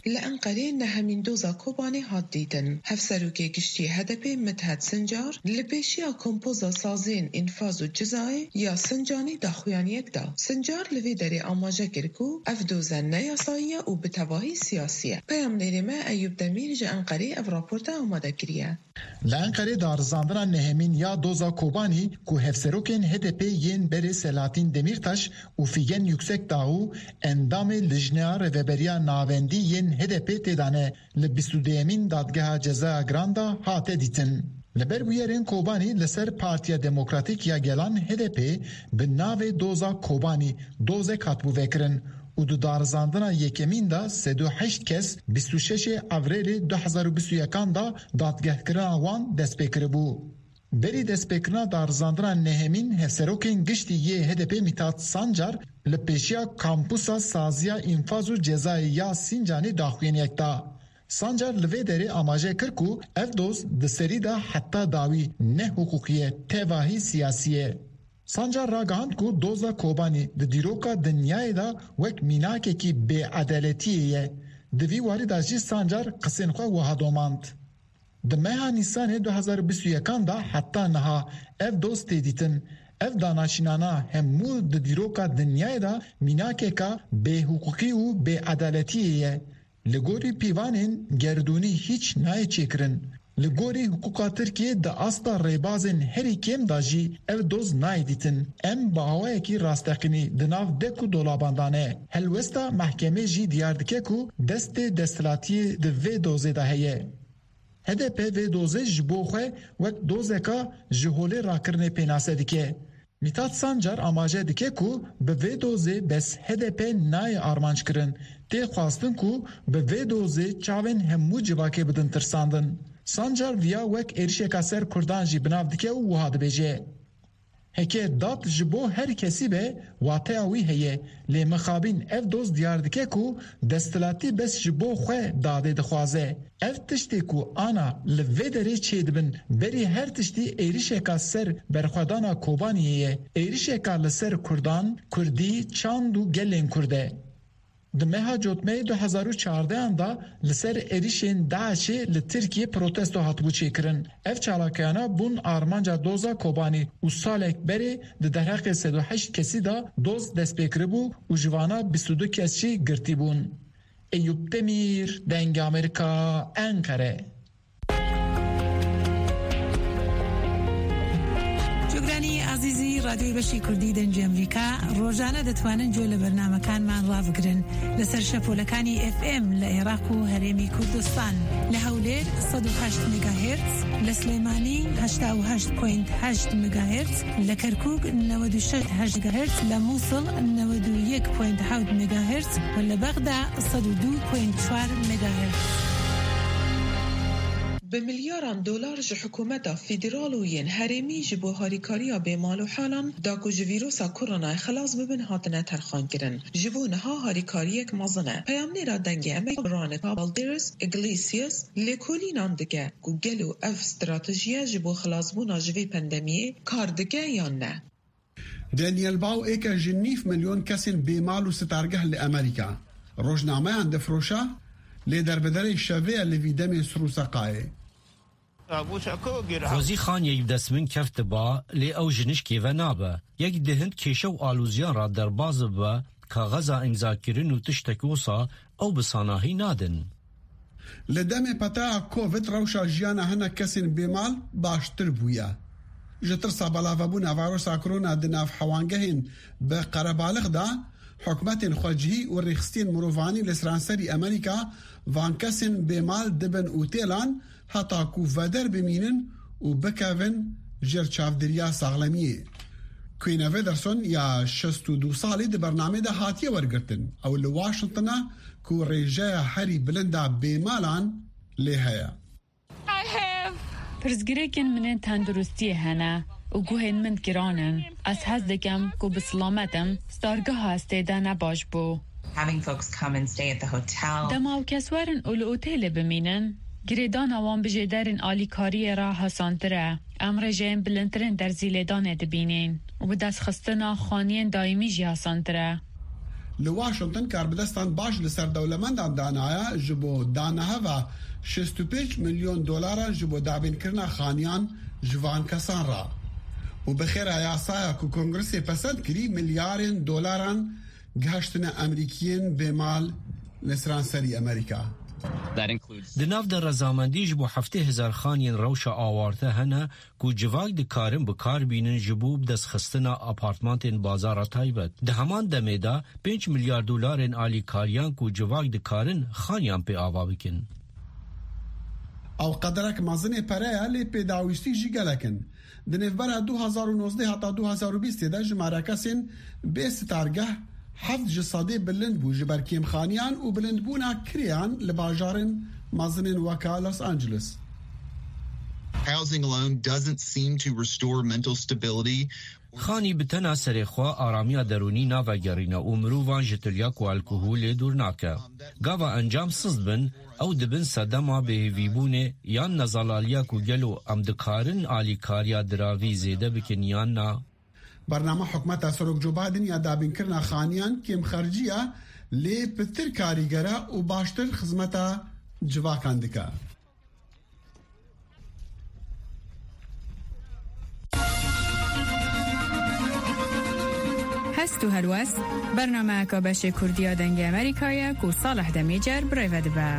لأنقرة نهمين دوزا كوباني هاد ديدن هفسروكي گشتي هدبي متهد سنجار لبيشيا كومبوزا سازين انفاز الجزائي يا سنجاني داخويانيك دا سنجار لفي داري آماجا كركو اف دوزا نياسايا و بتواهي سياسية بيام نيرما أيوب دمير جا أنقرة اف راپورتا آمادا كريا لأنقرة دارزاندرا نهمين يا دوزا كوباني كو هفسروكين HDP ين بري سلاتين دميرتاش و فيген يكسك داو اندام لجنة رفبريا ناوندي ين HDP تدانه لبستوديمين دادگاه جزا گراندا هاته دیتن. لبر ویرین کوبانی لسر پارتیا دموکراتیک یا گلان HDP به ناو دوزا کوبانی دوزه کاتبو وکرن و دو دارزاندنا یکمین دا 38 کس 26 اوریل 2021 دا دادگاه کرنا وان دست بکر بو. بری دست بکرنا دارزاندنا نهمین هفسروکین گشتی یه HDP میتاد سانجار لپیشیا کامپوسا سازیا انفاز و جزای یا سینجانی داخوین یکتا. سانجار لوی دری آماجه کرکو اف دوز دسری دا حتی داوی نه حقوقیه تواهی سیاسیه. سانجار را گاند کو دوزا کوبانی د دیروکا دنیای دا وک میناکه کی بی عدالتیه دوی واری دا جی سانجار قسین خوا وحدوماند. د مها نیسان 2021 دا حتی نها اف دوز تیدیتن اف داناشینانا همو د دیروکا دنیای دا میناکه کا بی حقوقی و بی عدالتیه لگوری پیوانین گردونی هیچ نای چکرن. لگوری حقوقا ترکیه دا استا ریبازین هری کم دا جی اف دوز نای دیتن. ام با هوای کی راستقینی دناف دکو دولاباندانه. هلوستا محکمه جی دیار دکه کو دست دستلاتی د وی دوزه دا هیه. HDP وی دوزه جبو خواه وک دوزه که جهوله راکرنه پیناسه دکه. میتاد سانجار آماجه دکه کو به وی دوزه بس HDP نای آرمانج کرن. تی خواستن کو به وی دوزه چاوین همو جواکه بدن ترساندن. سانجار ویا وک ایرشه کسر کردان جی بناف دکه و وحاد بیجه. هکه داد جبو هر کسی به واته آوی هیه لی مخابین اف دوز دیار دکه کو دستلاتی بس جبو خواه داده دخوازه. اف تشتی کو آنا لوی داری چید بن بری هر تشتی ایریشه که سر برخوادانا کوبانیه ایریشه که لسر کردان کردی چاندو گلین کرده. دمها جوتمه 2014 دا لسر ایریشین داعشی لترکیه پروتستو هاتبو چیکرن. اف چالاکیانا بون آرمانجا دوزا کوبانی و سالک بری ده درحق 38 کسی دا دوز دست بکری بو و جوانا 22 کسی گرتی بون. ایوب دمیر دنگ امریکا انقره. عزیزی رادیوی بشی کردی دنج امریکا روزانه دتوانن جول برنامه کان من رافگرن لسر شپولکانی FM لعراق و هرمی کردستان لحولیر 108 مگاهرتز لسلیمانی 88.8 مگاهرتز لکرکوک 96.8 مگاهرتز لموصل 91.7 مگاهرتز و لبغداد 102.4 مگاهرتز. بملياران دولار جو حكومتا فيدرالوين هرمي جبو هاريكاريا بمالو حالا داكو جو فيروسا كورونا خلاص ببن هاتنا ترخان كرن جبو نها هاريكاريك مزنه پیامنی را دنگی امریکا برانتا بالدرس اگلیسیس لکولی نامدگه گو گلو اف استراتیجیه جبو خلاص بونا جوی پندمیه کاردگه یا نه دانيال باو ايكا جنيف مليون كسن بمالو ستارجه لأمريكا روجنامه عند فروشا لدر بدر شوه لوی دم سروسقای خوزی خان یک دسمن کفت با لی او جنش کیوه نابه یک دهند کشه و آلوزیان را در باز با کاغذا امضا کرن و تشتکوسا او بساناهی نادن لدم پتا کووید روشا جیانا هنه کسین بیمال باشتر بویا جتر سابالا بون ویروسا کرونا دناف حوانگهین به قربالغ دا حکومت خواجهی و ریخستین مروفانی لسرانسری امریکا وان کسین بیمال دبن اوتیلان حتا کو ودر بمینن و بکوین جرچافدریا ساغلمیه. کوین ویدرسون یا 62 سالی ده برنامه ده هاتیه ورگرتن او لواشنطنه کو ریجه هری بلنده بیمالان لیهیا. پرزگریکن من تندرستی هنه و گوهن من گرانن از حز دکم گو بسلامتم ستارگاه هسته ده نباش بو. دماو کسورن اولو اوتیل بمینن گریدان اوان بجدرن آلیکاری را حسانتره امر جیم بلندرن در زیلدان دبینین و دست خستنا خانین دائمی جی حسانتره لواشنطن کاربدستان باش لسر دولمندان دانایا جبو دانها و 65 ملیون دلار جبو دابین کرنا خانیان جوان کسان را و بخیر یاسایا کو کنگرس پسند کری میلیارد دلاران گهشتن امریکیین به مال لسرانسری امریکا. دناف در رزامندی جبو 7,000 خانین روش آوارته هنه کو جواک دکارن بکار بینن جبو بدست خستنا اپارتمانتین بازار تایبت. ده همان دمیده 5 میلیارد دلارین آلی کاریان کو جواک دکارن خانیان پی آوا بکن. او قدرک مازن پره لی پیداویستی جی گلکن. دنفبر 2019 حتی 2020 ده جمعه کسین به ستارگه 7 جسادی بلند بو جبرکیم خانیان و بلند بونا کریان لباجارن مازنین وکا لوس آنجلس. Housing alone doesn't seem to restore mental stability. خانی بتنا سرخوا آرامیا درونی ناوگرینه و مروان جتلیاک و الکوهول دور ناکه. گاوا انجام سزد بن او دبن صدما به ویبونه یا نزالالیاک و گلو امدکارن آلی کاریا دراوی زیده بکنیان نا. برنامه حکومت سرک جو بایدن یا دابین کرنا خانیان کم خرجیه لی پتر کاریگره و باشتر خدمتا جواکان دکه. هست و هلوست برنامه که بشه کردیا دنگ امریکایی که صالح دمیجر برای ودبه.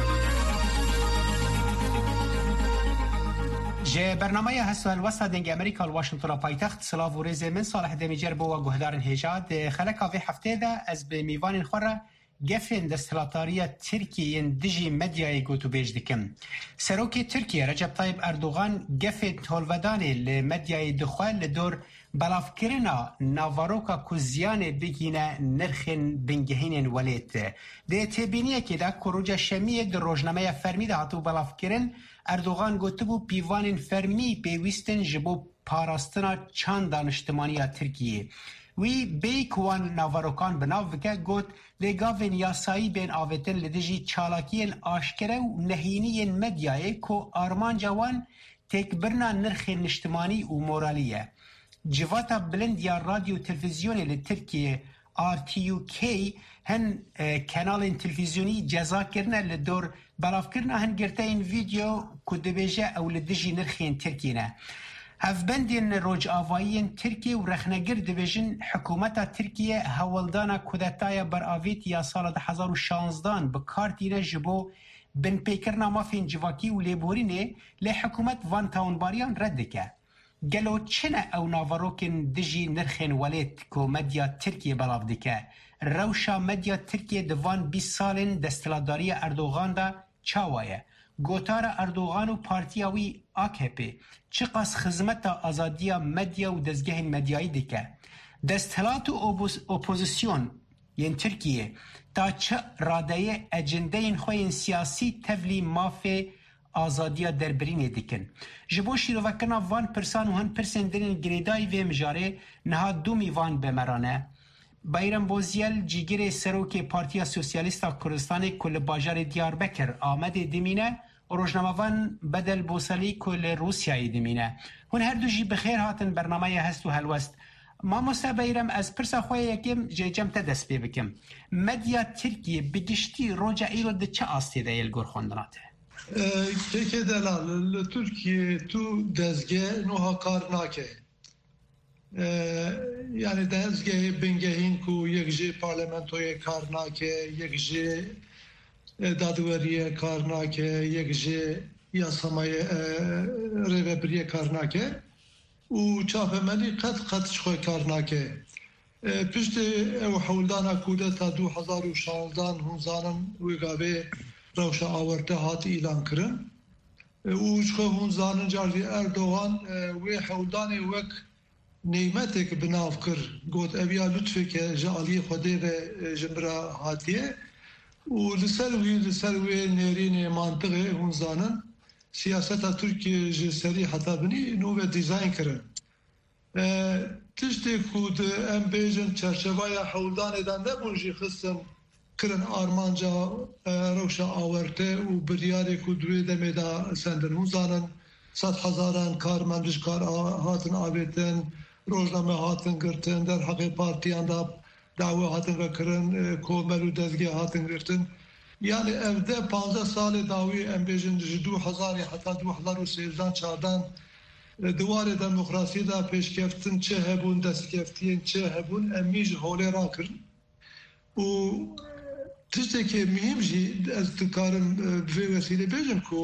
جه برنامه هست و هلوست دنگ امریکا الواشنطن پایتخت سلاو و رزه من صالح دمیجر بو گهدارن هجاد خلقا وی هفته ده از به میوان خوره گفن دستلاتاری ترکیه دجی مدیای گوتو بیج دکم. سروکی ترکیه رجب طیب اردوغان گفن تولودان لمدیای دخوال لدور بلافکرنا ناواروکا کوزیان بگینه نرخن بنگهین ولیت. ده تبینیه که ده کروجه شمیه در روزنامه فرمی ده هاتو بلافکرن اردوغان گوتو بو پیوان فرمی پیوستن جبو پاراستنا چند دانشتمانی ترکیه. وی بیکوان ناواروکان بناو که گوت لگاوین یاسایی بین آویتن لدجی چالاکیین آشکره و نهینیین مدیای که آرمان جوان تکبرنا نرخ نشتمانی و مورالیه. جواتا بلند یا رادیو تلویزیونی لترکیه RTUK هن کانال تلویزیونی جزا کرنا لدور بلاف کرنا هن گرته این ویدیو کدبیجه او لدجی نرخین ترکیه. هفبندین روج آوائیین ترکیه و رخنگر دیویژن حکومت ترکیه هولدانا کودتای بر آویت یا سال 2016 بکارتینه جبو بن پیکرنا مافین جواکی و لیبورینه لی حکومت وان تاونباریان ردکه. گلو چنه او ناواروکن دجی نرخین ولیت که مدیا ترکیه بلاف دکه. روشا مدیا ترکیه دوان 20 سالین دستلاداری اردوغان دا چاوایه. گوتار اردوغان و پارتیاوی AKP چقاس خدمت آزادی مدیا و دزگه مدیایی دکه. دستهلات و اپوزیسیون ین ترکیه تا چه راده اجنده خوین سیاسی تولی مافه آزادی دربرین دکن. جبو شیروکنا وان پرسان و هن پرسن درین گریدای و مجاره نها دومی وان بمرانه. بایرم بوزیل جیگر سروک پارتیا سوسیالیستا کردستان کل باجار دیاربکر آمده دمینه و روزنامه‌وان بدل بوسلی کل روسیای دمینه. هون هر دو جی بخیر هاتن برنامه هست و هلوست. ما مستبایرم از پرسا خواه یکم جیجم تدست بی بکم. مدیا ترکیه بگشتی روجا ایرو ده چه آستی ده یلگور خوندناته؟ که دلال ترکیه تو دزگه نوها کار ناکه. یعنی دزگه بنگهین کو یک جی پارلمنتوی کار ناکه، یک جی دادوریه کار ناکه، یک جی یاسامای ریوبریه کار ناکه و چاپملی قد چخوی کار ناکه. پشت او حولدانا کودتا 2016 هنزانن ویگاوه روش آورده هات ایلان کرن و چخوی هنزانن جارزی اردوغان وی حولدانی وک نیمتک بناف کر گوت اویا لطفی که جالی خوده و جمرا هاتیه و لسروی نیرین منطقه هنزانن سیاست ترکیه جسری حتی بنی نوه دیزاین کرن تشتی کود ام بیجن چرچوای حولدان دنده بونجی خستن کرن آرمانجا روشا آورته و بریاری کودوی دمی دا سندن هنزانن 100,000 کارمندش کار هاتن آویتن روزنامه هاتن گرتن در حقی پارتیان دا دعوه هاتن وکرن کومل و دزگه هاتن گرتن yani evde 15 سال داوی ام بیژن 2000 حتی 2013 çağdan دوار دموکراسی دا پیشکفتن چه هبون دستکفتین چه هبون امیج هولی را کرن و تشتی که مهم جی از دکارم به وسیله بیجم که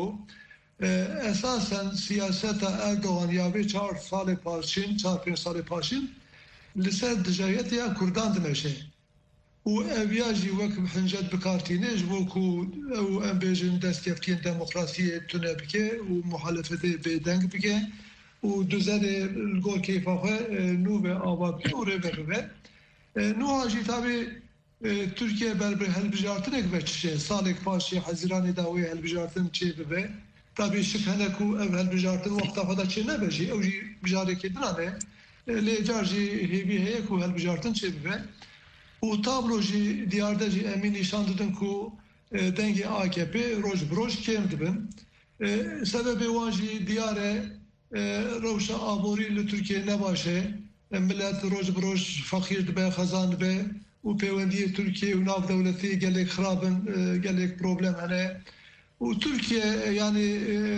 اساسا سیاست اردوغان یاوی 4 سال پاشین 4-5 سال پاشین لسر دجایت یا کردان دمشه و اویاجی وکم حنجت بکارتینه جبوکو او ام بیجن دستکفتین دموکراسی تونه بکه و محالفت بیدنگ بکه و دوزد الگور کیفاقه نو به آباد و ربه نو هاجی تابی ترکیه بربر هلبجارتن اک بچشه سالک پاشی حزیران داوی هلبجارتن چه ببه تابی شکهنکو او هلبجارتن وقتا خدا چه نبجی او جی بجاره که دنانه لیجار جی هیوی هیکو هلبجارتن چه ببه و تابلو جی دیارده جی امین نشان دادن کو دنگ AKP روش بروش کم دبن سبب وانجی دیاره روشا آبوری لترکیه نباشه ملت روش بروش فقیر دبه خزان دبه و پیوندی ترکیه و ناف دولتی گلک خرابن گلک پروبلم هنه و ترکیه یعنی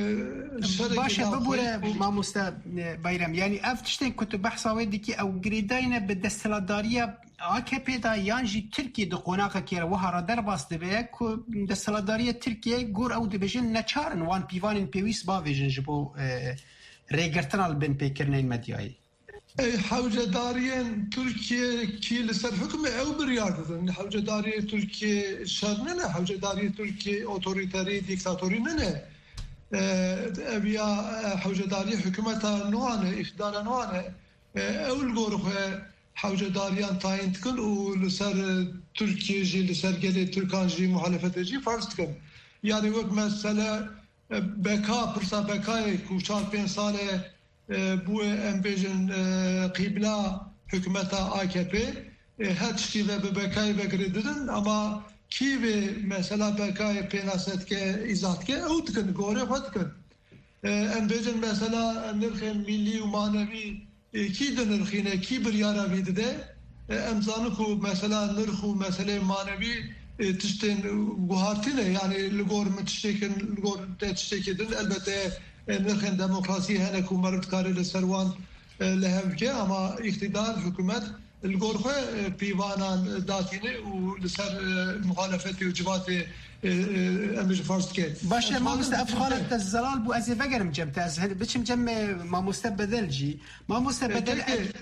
باشه ببوره ما مستا بایرم یعنی افتشتن كنت بحثا ويدكي او جريدين بالدستلاداريه AKP دا يانجي تركيا دو قناقه كير وهرا درباس دبه كو دستلاداريه تركيا غور او دبجن نچارن وان بيوان بيويس با فيجن جبو ريغرتنال بن بيكرنين مدياي حوجه داريين تركيا كي لسر حكم او برياضه حوجه داريه تركيا شرنه حوجه داريه تركيا اوتوريتاري ديكتاتوري نه ابيا حوجه داريه حكومتها نوانه اقدار نوانه اول غورخه حوجه داريان تاين تكن ولسر تركيا جي لسر جلي تركان جي محالفه جي فرض تكن يعني وقت مساله بكا برسا بكاي كو 4-5 ساله بو ام بیژن قبلا حکومت AKP هاتشتی و بکای بگردن اما کی به مثلا بکای پناست که ایجاد که اوت کن گوره خود کن ام بیژن مثلا نرخ ملی و معنوی کی دنرخینه کی بریاره ویده امزانو کو مثلا نرخ و مثلا معنوی تشتن گوهارتینه یعنی لگور متشتکن لگور تشتکدن البته نرخن دموکراسی هنکو مرد کاری لسروان لهمکه اما اقتدار حکومت الگورخه پیوانان داتینه و لسر مخالفتی و جوات امج فرض که باشه ما مستفخالت الزلال بو ازي فقرم جمت از بچم جم ما مستبدل جي ما مستبدل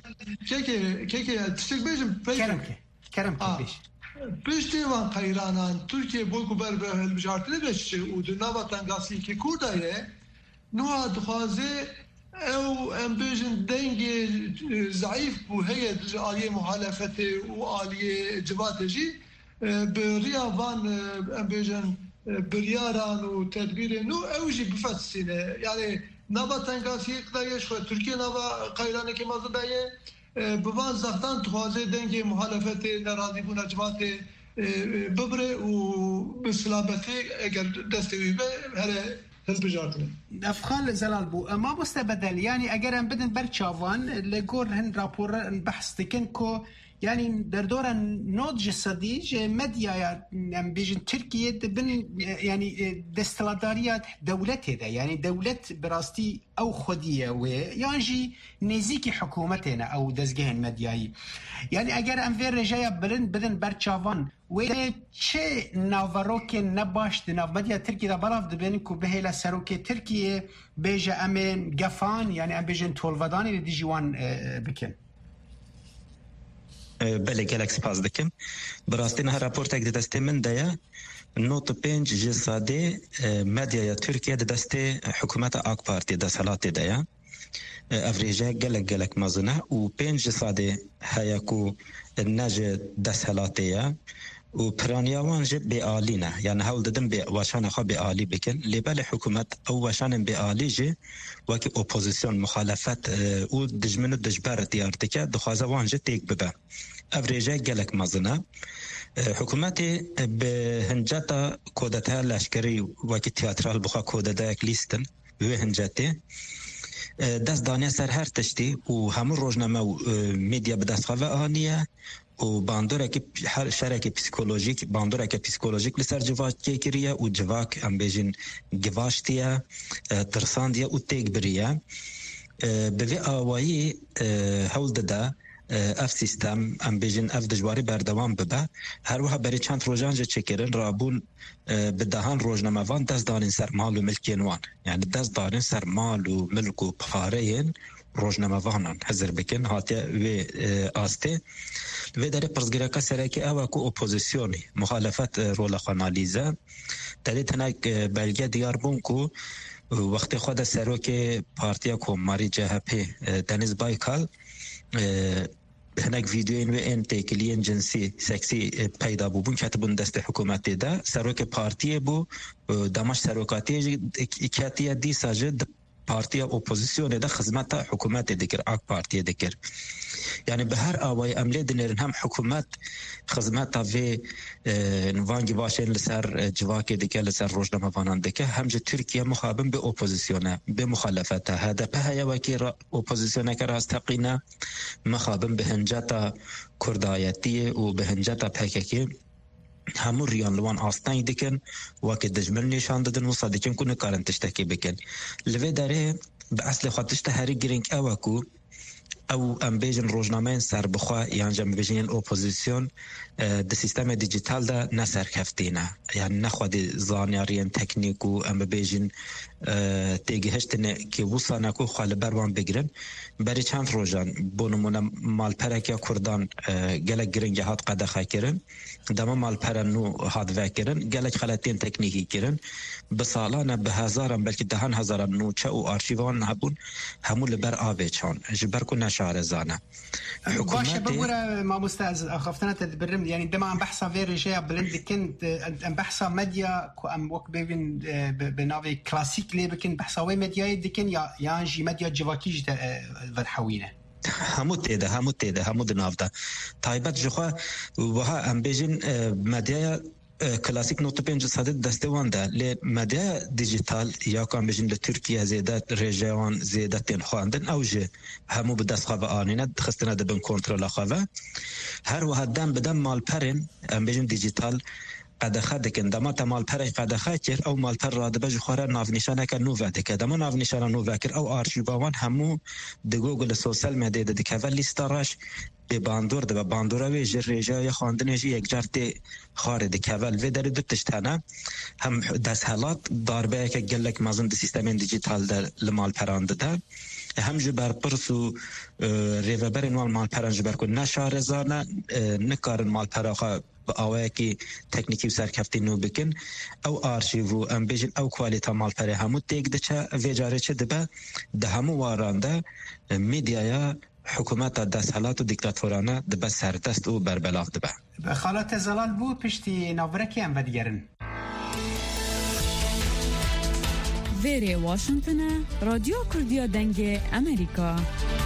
كيكي تشتك بيجم كرم بيش پشتی وان قیرانان ترکیه بوکو بربه هلبجارتنه بشه و دنا وطنگاسی که کردایه نوع دخوازه او ام بیژن دنگ ضعیف بو هي آلیه محالفت و آلیه جوات جی بریا وان ام بیژن بریاران و تدبیر نو اوجی بفتسینه یعنی نوا تنگاسی اقدایش خود ترکیه نوا قیرانه که مازدایه بوان زختان دخوازه دنگ محالفت نرازی بو نجوات ببره و بسلامتی اگر دستوی به هره افخال زلال بو ما مستبدل يعني اگر ام بدن برچاوان لگور هن راپور بحث تكن كو يعني در دور نوضج صديج مديا ام بيجن تركيا بن يعني دستلاداريات دولته ده يعني دولة براستي او خودية و يانجي نزيكي حكومتنا او دزگهن مدياي يعني اگر ام فير رجايا بدن برچاوان و چه ناوروکن نباشت ناو مدیا ترکیه دا براف دبینن کو بهیلا سروک ترکیه بیجا امن گفان یعنی ام بیجن تولودانی دی جوان بکن بله گلک سپاس دکم براستی نه راپورت یک دسته من دیا نوت 5 جساده مدیا ترکیه دسته حکومت آک پارتی د صلات دیا افریجا گلک مازنه و 5 جساده هيا کو نج دسالاتیا و پرانیاوان جب به عالی نه یعنی حول دادم به واشان خواه به عالی بکن لیبال حکومت او واشان به عالی جه وکی اپوزیسیون مخالفت او دجمن و دجبر دیارتی که دخوازه وانجه تیک ببه افریجه گلک مازنه حکومت به هنجتا کودتا لشکری وکی تیاترال بخوا کودتا یک لیستن و هنجتی دست دانه سر هر تشتی و همون روزنامه و میدیا به دست خواه آنیه و باندوره که شرک پسیکولوژیک باندوره که پسیکولوژیک لسر جواک که کریه و جواک ام بیجن گواشتیه ترساندیه و تیگ بریه به آوایی هول داده اف سیستم ام بیجن اف دجواری بردوام ببه هر وها بری چند روزان جه چکرن رابون به دهان روزنامه وان دست دارین سر مال و ملکین وان یعنی دست دارین سر مال و ملک و پخارین روزنامه وانان حضر بکن هاتیه و آسته و داره پرزگیرکا سرکی اوه که اپوزیسیونی مخالفت رول خانالیزه داره تنک بلگه دیار بون که وقتی خود سروک پارتیا کوماری جهپی دنیز بایکال هناك فيديوين وين تيكلين جنسي سكسي پیدا بون كاتبون دست حكومت ده سروك پارتي بو دماش سروكاتي كاتيه دي ساجد پارتي اپوزيسيون ده خدمت حكومت دكر اك پارتي دكر يعني بهر اوای عمله دنرن هم حکومت خدمت و نوانگی باشن لسر جواکی دیگه لسر روزنامه واننده که همجه ترکیه مخابن به اپوزیسیونه به مخالفت هدف هیا وکی اپوزیسیونه که راستقینه مخابن به هنجتا کردایتی و به هنجتا پککی همون ریان لوان آستانی دکن وکی دجمل نشان دادن و صادقین کنه کارن تشتکی بکن لوی داره به اصل خودشت هری گرینگ اوکو او ام بیجن روزنامه سر بخوا یعنی جمع بیجن اپوزیسیون د سیستم دیجیتال ده نسر کفتینه یعنی نخواد زانیارین تکنیک و ام بیجن تیگهشتنه که وصانه که خال بروان بگیرن بری چند روزان بونمونه مالپرک یا کردان گلک گرنگه هات قدخه کرن دما مالپرن نو هات وکرن گلک خلطین تکنیکی کرن بسالانه به هزارم بلکه دهان هزارم نوچه و آرشیوان هبون همون لبر آوه چان جبر کنه شارزانه باشه بقوله ما مستاذ خفتنا تدبرم يعني دما عم بحثا في رجاء بلند كنت عم بحثا ميديا كو ام وك بين بنافي كلاسيك لي بكن بحثا وي ميديا دكن يا جي ميديا جواكيج ودحوينه همو تيده همو دنافدا تايبت جخوا وها ام بيجن ميديا کلاسیک نوت پنج صد دستوان ده ل مدیا دیجیتال یا کام بجن ل ترکیه زیادت رژیان زیادت خواندن اوجه همو به دست خواه آنینه خستنه دبن کنترل خواه هر وحدن بدن مال پرن ام بجن دیجیتال قدخه دکن دما تمال پرای قدخه کر او مال پر رادبه جخوره ناو نشانه که نووه دکه دما ناو نشانه نووه کر او آرشیوان همو د گوگل سوشل مدیا دکه و لیستاراش به باندور ده باندوره و جرجای خواندنش یک جفت خارد کول و در دو تشتنه هم دستهلات داربه که گلک مازن د سیستم دیجیتال در لمال پرانده ده هم جبر پرس و ریوبر نوال مال پران جبر کن نشارزانه نکارن مال پراخه با آوه که تکنیکی و سرکفتی نو بکن او آرشیو و ام بیجن او کوالیتا مال پره همو تیگ ده چه ویجاره چه ده ده همو وارانده میدیایا حکومت دستحالات و دیکتاتورانه ده بس سردست و بربلاف ده به خالات زلال بو پشتی ناورکی هم بدگرن ویری واشنطن رادیو کردیا دنگ امریکا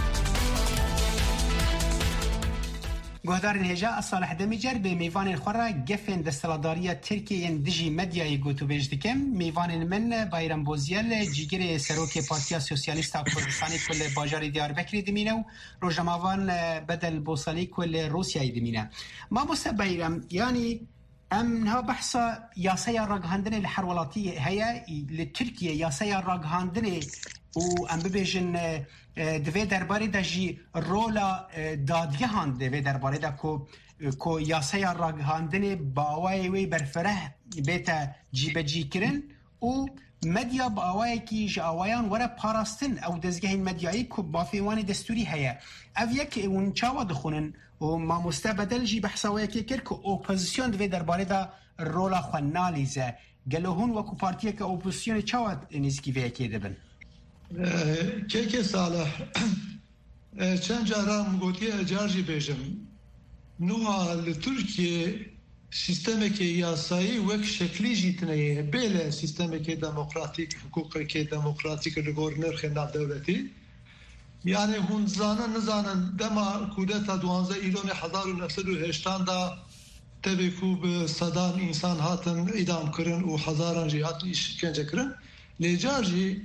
گهدارن هجا اصالح دمیجر به میوان خوره گفن دستلاداری ترکیه دجی مدیای گوتو بجدکم میوان من بایرم بوزیل جیگر سروک پارتیا سوسیالیستا کردستانی کل باجار دیاربکر دمینه و روژماوان بدل بوصالی کل روسیای دمینه ما بسته بایرم یعنی امنها بحثا یاسای راگهاندن الحروالاتی هیا لترکیه یاسای راگهاندن و ام ببیجن دوی درباره دا جی رولا دادگهان دوی درباره دا کو یاسای راگهاندن باوای وی برفره بیتا جیبجی کرن و مدیا باوای کی جاوایان وره پاراستن او دزگهین مدیایی کو بافیوان دستوری هیا او یک اون چاوا دخونن و ما مستبدل جی بحثاوی که کرد که اپوزیسیون دوی درباره دا رولا خوانالیزه گلوهون وکو پارتیه که اپوزیسیون چاوا نزکی وی که دبن که صالح چند جارم گوتی اجارجی بیجم نوها لترکیه سیستمی که یاسایی وک شکلی جیتنه بیل سیستمی که دموکراتیک حقوقی که دموکراتیک لگورنر خنداب دولتی یعنی هون زانن نزانن دما کودتا 12 ایران 1980 دا تبی کوب صدان انسان هاتن ادام کرن و هزاران جی هاتن اشکنجه کرن لیجارجی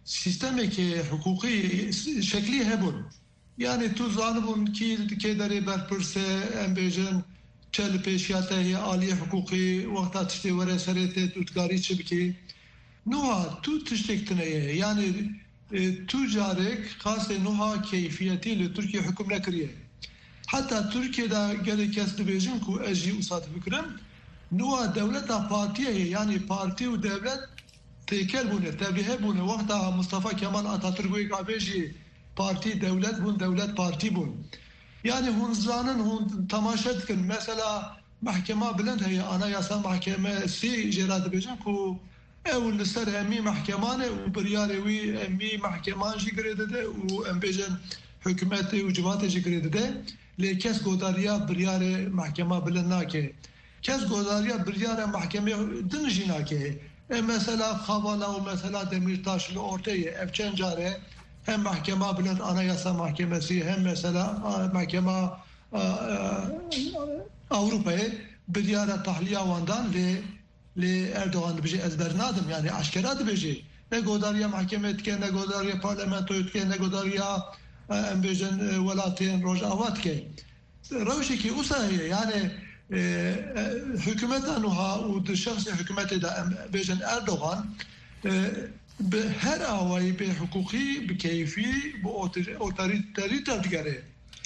سیستمێکی حقوقی شکلی هەبوون یعنی تو زانبوون کی دەرێ بەرپرسێ ئەم بێژن چە لە پێشیاتە هەیە عالی حقوقی وەختا تشتێ وەرە سەرێتێ توتکاری چ بکەی نوها تو تشتێکتنەیە یعنی تو جارێک خاصێ نوها کەیفیەتی لە تورکیا حکوم نەکریە حتا تورکیەدا گەلێک کەس دەبێژن و ئەژی وسات بکرن نوها دەولەتا پارتیە هەیە یعنی پارتی و دەولەت تێکەل بوونە تەبلیغ بوونە وەختا مستەفا کەمال ئاتاتورک ئابێژی پارتی دەولەت بوون دەولەت پارتی بوون یعنی هون زانن هون تەماشا دکن مەسەلا محکەما بلند هەیە ئانا یاسا محکەمە سی ژێرا دەبێژن و ئەو لەسەر ئەمی محکەمانە و بریارێ وی ئەمی محکەمانژی گرێ دەدە و ئەم بێژن حکومەتی و جواتێژی گرێ دەدە لێ کەس گۆداریە بریارێ محکەما بلند ناکێ کەس گۆداریە بریارە محکەمە دنژی ناکێ مثلا خوالا و مثلا دمیرتاش لورتیه افچن جاره هم محکمه بلند آنایاسا محکمه سی هم مثلا محکمه اوروپای بدیاره تحلیه واندان لی اردوغان بجی ازبر نادم یعنی اشکرات بجی نگوداریا محکمه که نگوداریا پارلمانتویت که نگوداریا ام بجن ولاتین روجاوات که روشی که اوسایه یعنی hükümet anuha u şahsi hükümeti de bejen Erdoğan her avayı be hukuki be keyfi bu otoriter digere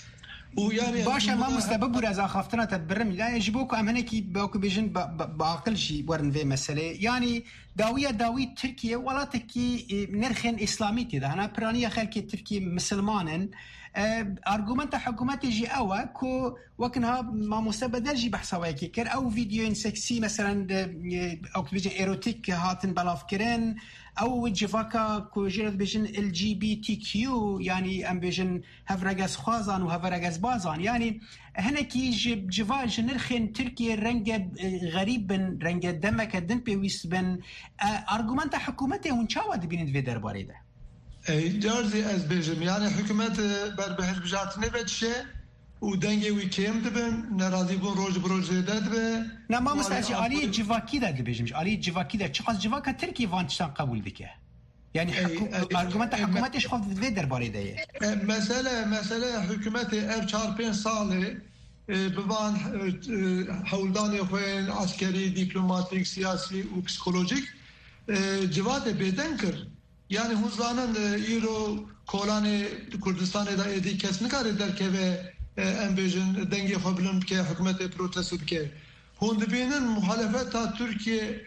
و يعني باشه ما مستبب ورزا خافتنا تبرم لا يجبوك امنكي باكو بيجن بعقل شي ورن في مساله يعني داويه تركيا ولا تكي نرخن اسلامي كده انا برانيه خلكي تركي مسلمانن ارجومنت حكومتي جي اوا كو وكنها ما مستبدل جي بحثوا كير او فيديو سكسي مثلا او بيجن ايروتيك هاتن بلافكرين او جفاكا كو جيرت بيجن ال جي بي تي كيو يعني ام بيجن هفرغاس خوازان وهفرغاس بازان يعني هنا كي جفاج نرخن تركيا رنج غريب رنج دمك دن بيويس بن ارجومنت حكومتي ونشاود بين في درباري ده جارزي از بيجم يعني حكومت بربهج بجات نبتشه ودنگي وي كيم دبن نراضي بون روج بروج زيدت به نه ما مثلا علي جيفاكي ده بيجمش علي جيفاكي ده چقدر جيفاكا تركي وانتشان قبول بك يعني ارجومنت حكومتش خفت في درباري ده مساله حكومت اف 4-5 ساله ببان حولدان خوين عسكري دبلوماتيك سياسي وبسيكولوجيك جواد بدنكر yani huzlanan euro kolani Kürdistan'da da edi kesni kare derke ve embejin denge xabilun ke hükümete protesto ke hundibinin muhalefeta Türkiye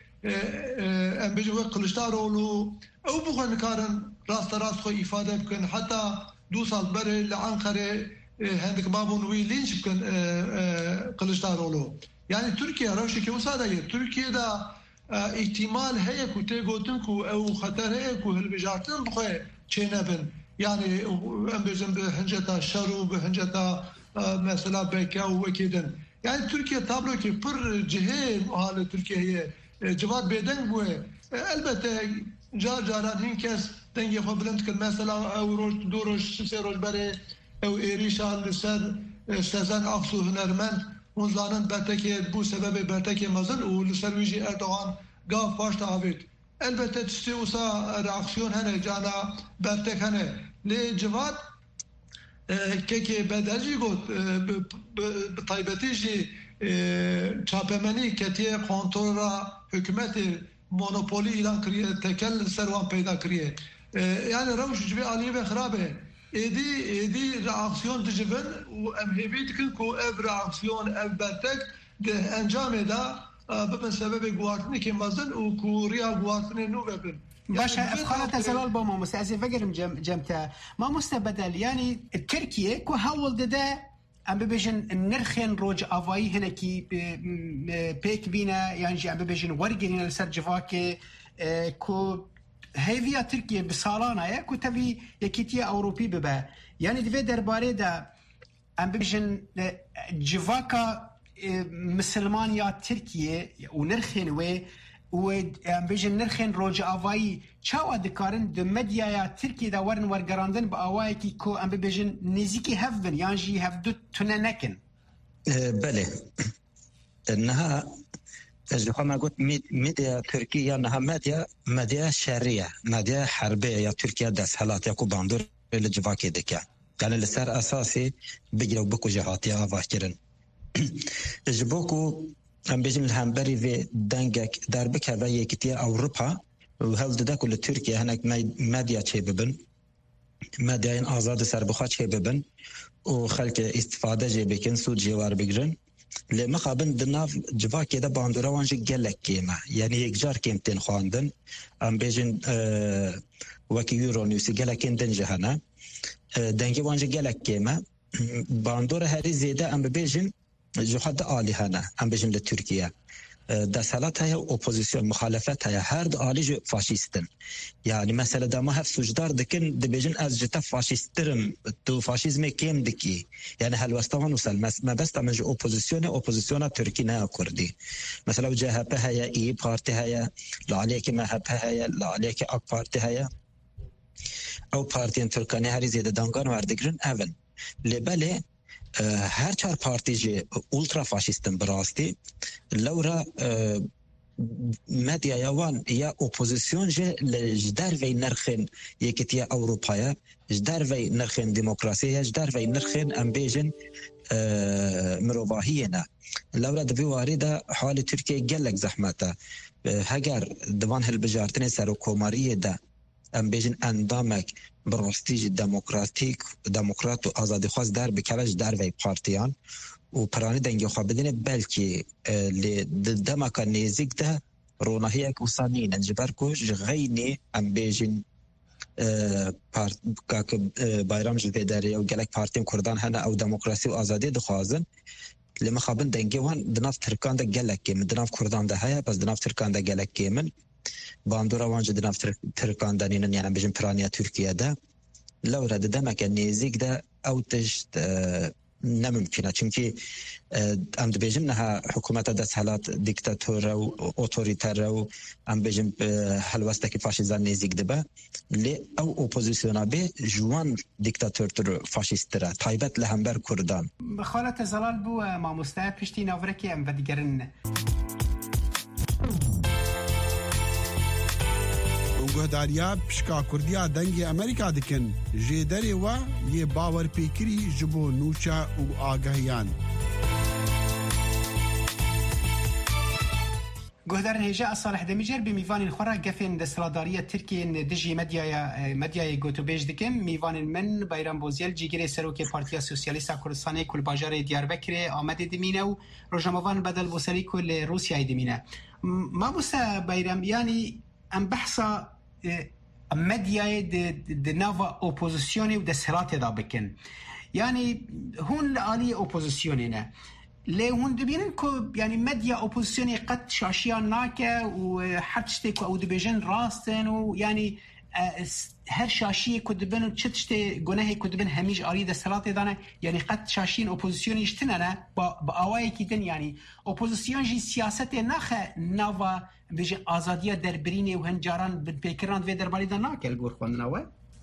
embejin ve Kılıçdaroğlu o bu kankarın rast xo ifade bkin hatta 2 sal beri Ankara hendik babun ve linç bkin Kılıçdaroğlu yani Türkiye ravşi ki usadaye Türkiye'de ihtimal heye ku te gotin ku ew xatar heye ku hilbijartin bixwe çênebin yani em bêjin bi hinceta şer bi hinceta mesela beka û wekê din yani Türkiye tablokê pir cihê halê Türkiye'ye civat bêdeng bûye elbette caran hin kes dengê xwe bilind kir mesela ew roj du roj sê roj berê ew êrîşa li ser Sezen Aksu hunermend Onların bertekê bu sebebê bertekê mezin û li ser wî jî Erdoğan gav baş da avêt. Elbette tiştê wisa reaksiyon hene cana bertek hene. Lê civat kekê bedel jî got bi taybetî jî çapemenî ketiye kontrola hükümetê monopolî îlan kiriye tekel li ser wan peyda kiriye. Yani rewş ji vê aliyê ve xirab e. Edi reaksiyon dicibin u em hêvî dikin ku ev reaksiyon ev bertek de encamê da bibin sebebê guhartinekê mezin û ku rêya guhartinê nû vebin. باشا افخالة زلال با ماموستا از فکرم جمتا ماموستا بدل يعني تركيا كو هاول دده ام ببيجن نرخن روج افاي هنا كي بيك بينا يعني ام ببيجن ورقين لسر جفاكي كو هيفيا تركيا بسالانا كو تبي يكيتيا اوروبي ببا يعني دفي درباري دا ام ببيجن جفاكا مسلمان يا تركيا ونرخن وي و بيجن نرخن روج آوایی چاوا دکارن د مدیا یا ترکیه دا ورن ورگراندن با آوایی کی کو ام بيجن نزیکی هفن یان جی هف دو تونه نکن بله انها جوها قلت ميديا تركيا انها ميديا شرعيه ميديا حربيه يا تركيا دسهلات يا باندور الجواكي دكا يعني لسر اساسي بيجرو بكو جهاتيا فاكرن جبوكو ام بيجم الهامبري في دنجك دربك هذا يكتيا اوروبا وهل دا كل تركيا هناك ميديا تشيببن ميديا آزاد سربخات تشيببن وخلق استفاده جيبكن سود جوار بگرن لما خابن دناف جواكي دا باندورا وانجي گلک كيما يعني يكجار كيمتين خواندن ام بيجن وكي يورو نيوسي گلکين دنجه هنا دنگي وانجي گلک كيما باندورا هري زيدا ام بيجن جهاد عالی هنه ام بيجن لتركيا دسالات هيا اوبوزيسيون مخالفت هيا هر عالی جو فاشيستن يعني مثلا دا ما هف سوجدار دكن دبيجن از جتا فاشيسترم تو فاشيزم كيم دكي يعني هلوستان وصل ما بس تمن جو اوبوزيسيون تركي نا كردي مثلا جهه هيا اي بارتي هيا لا عليك ما هب هيا لا عليك اك بارتي هيا او بارتي تركاني هري زياده دانگان وردگرن اون لبله هر چهار پارتی جه اولترا فاشیستن براستی لورا مدیا یوان یا اپوزیسیون جه لجدر وی نرخن یکتیا اوروپایا جدر وی نرخن دموکراسی جدر وی نرخن امبیجن مروواهینا لورا دوی وارده حال ترکیه گلک زحمتا هگر دوان هلبجارتن سر و کوماریه ده ام بیجن اندامک برستیج دموکرات و آزادی خواست در بکلش در وی پارتیان و پرانی دنگی خواه بدینه بلکه دمکا نیزیک ده روناهی اک وصانین انجبر کش غینی ام بیجن بایرام جلوه داری و گلک پارتیم کردان هنه او دموکراسی و آزادی دخوازن لما خوابن دنگی وان دناف ترکان ده گلک کیمن دناف کردان ده هیا پس دناف ترکان ده گلک کیمن باندورا وانجا دناف ترکان دانینن يعني بجن برانيا تركيا ده لو رد دمك النيزيك ده او تشت نممكنه چونكي ام بجن نها حكومات دسهلات ديكتاتور او اوتوريتار او ام بجن حلوستك فاشيزان نيزيك ده لي او اوبوزيسيونا به جوان ديكتاتور فاشيسترا تايبت لهمبر كردان بخالة زلال بو ما مستعد پشتی ناورکی ام بدگرن گهداریا پشکا کردیا دنگی امریکا دکن جیدری و یه باور پیکری جبو نوچا و آگاهیان گهدارن هجا صالح دمیجر به میوان الخورا گفن دستلاداری ترکیه دجی مدیای گوتوبیج دکم میوان من بایرام بوزیل جیگری سروک پارتیا سوسیالیستا کردستان کل باجار دیاربکر آمده دمینه و روجاموان بدل بوسری کل روسیای دمینه ما بوسا بایرام یعنی ام بحثا مدیای د نووا اپوزیسیونی و دستلات دا بکن یعنی هون لآلی اپوزیسیونی نه لی هون دبینن که یعنی مدیا اپوزیسیونی قد شاشیان ناکه و هر چطه که او دبیجن راستن و یعنی هر شاشی که دبن و چه چطه گناهی که دبن همیش آلی دستلات دانه یعنی قد شاشین اپوزیسیونی اشتنه نه با آوائی که دن یعنی اپوزیسیون جی سیاست نخه نووا بيجي آزادية دربريني وهنجاران بالبيكران في دربالي دا ناكل قول خواندنا وين؟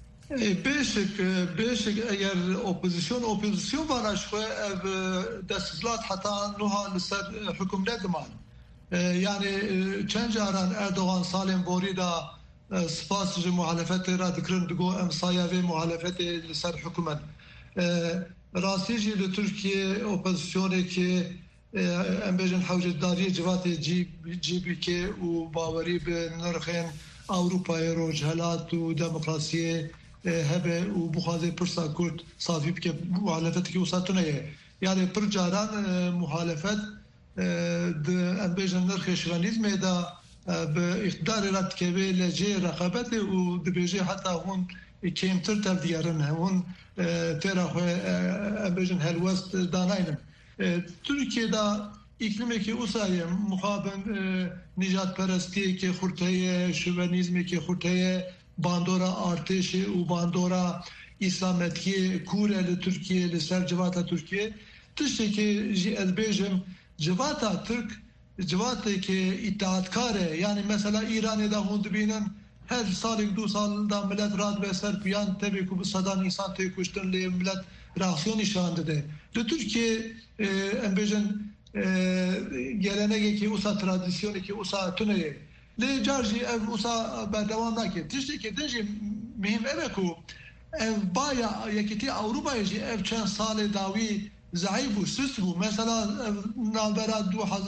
بيشك اگر اوپوزیسیون وانش خو دستزلات حتى نوها لسر حكم ندمان يعني چند جاران اردوغان سالم بوريدا سپاس جي محالفت را دكرن دقو امصايا في محالفت لسر حكومت راسي جي لتركيا اوپوزیسیوني كي ام بيجن حوجداري جوات جي بي كي وباوري بنرخين اوروبا روجهلات وديمقراطيه هبه وبخازي برسا كرد صافي بك مخالفتك وساتونه يعني برجاران مخالفت ام بيجن نرخش غنيزم دا باقدار رد كبي لجي رقابته ودبيجي حتى هون كيم ترتر ديارن هون ترى ام بيجن هالوست داناين Türkiye'de iklimi ki usayı muhabben nicat peresti ki hurteye şövenizmi ki hurteye bandora artışı u bandora İslamet ki kureli Türkiye li ser civata Türkiye tişte ki ezbejim civata Türk civata ki itaat-kare yani mesela İran'da hundubinin her salık du salda millet rad ve serpiyan tabi ki bu sadan insan tekuştun li millet reaksiyon işandı de. Türkiye embejin گلنگی که اوسا ترادیسیونی که اوسا تونه لی جارجی اف اوسا بردوام نکه تشتی که تنجی مهم اوه کو اف بایا یکیتی اوروبا یجی اف چند سال داوی ضعیف و سست بو مثلا نابرا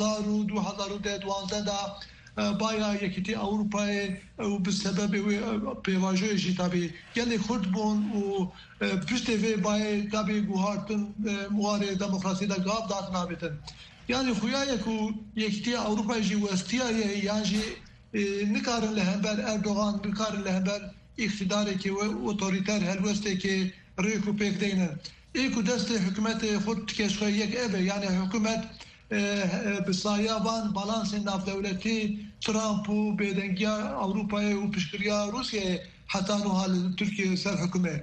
2012 دا بایا یکیتی اوروپای و بسبب پیواجوی جی تابی گلی خورد بون و پشت وی بایا تابی گوهارتن مواره دموکراسی دا گاف دات نابتن یعنی خویای که یکیتی اوروپای جی وستیه یعنی نکارن لهمبر اردوغان نکارن لهمبر اقتداری که اوتوریتر هلوسته که ریکو پیک دینن ایکو دست حکومت خود کشخوی یک ابه یعنی حکومت بسایابان بالانس ناف دولتی ترامپ و بیدنگیا اوروپای و پشکریا روسیه حتی نوها ترکیه سر حکومه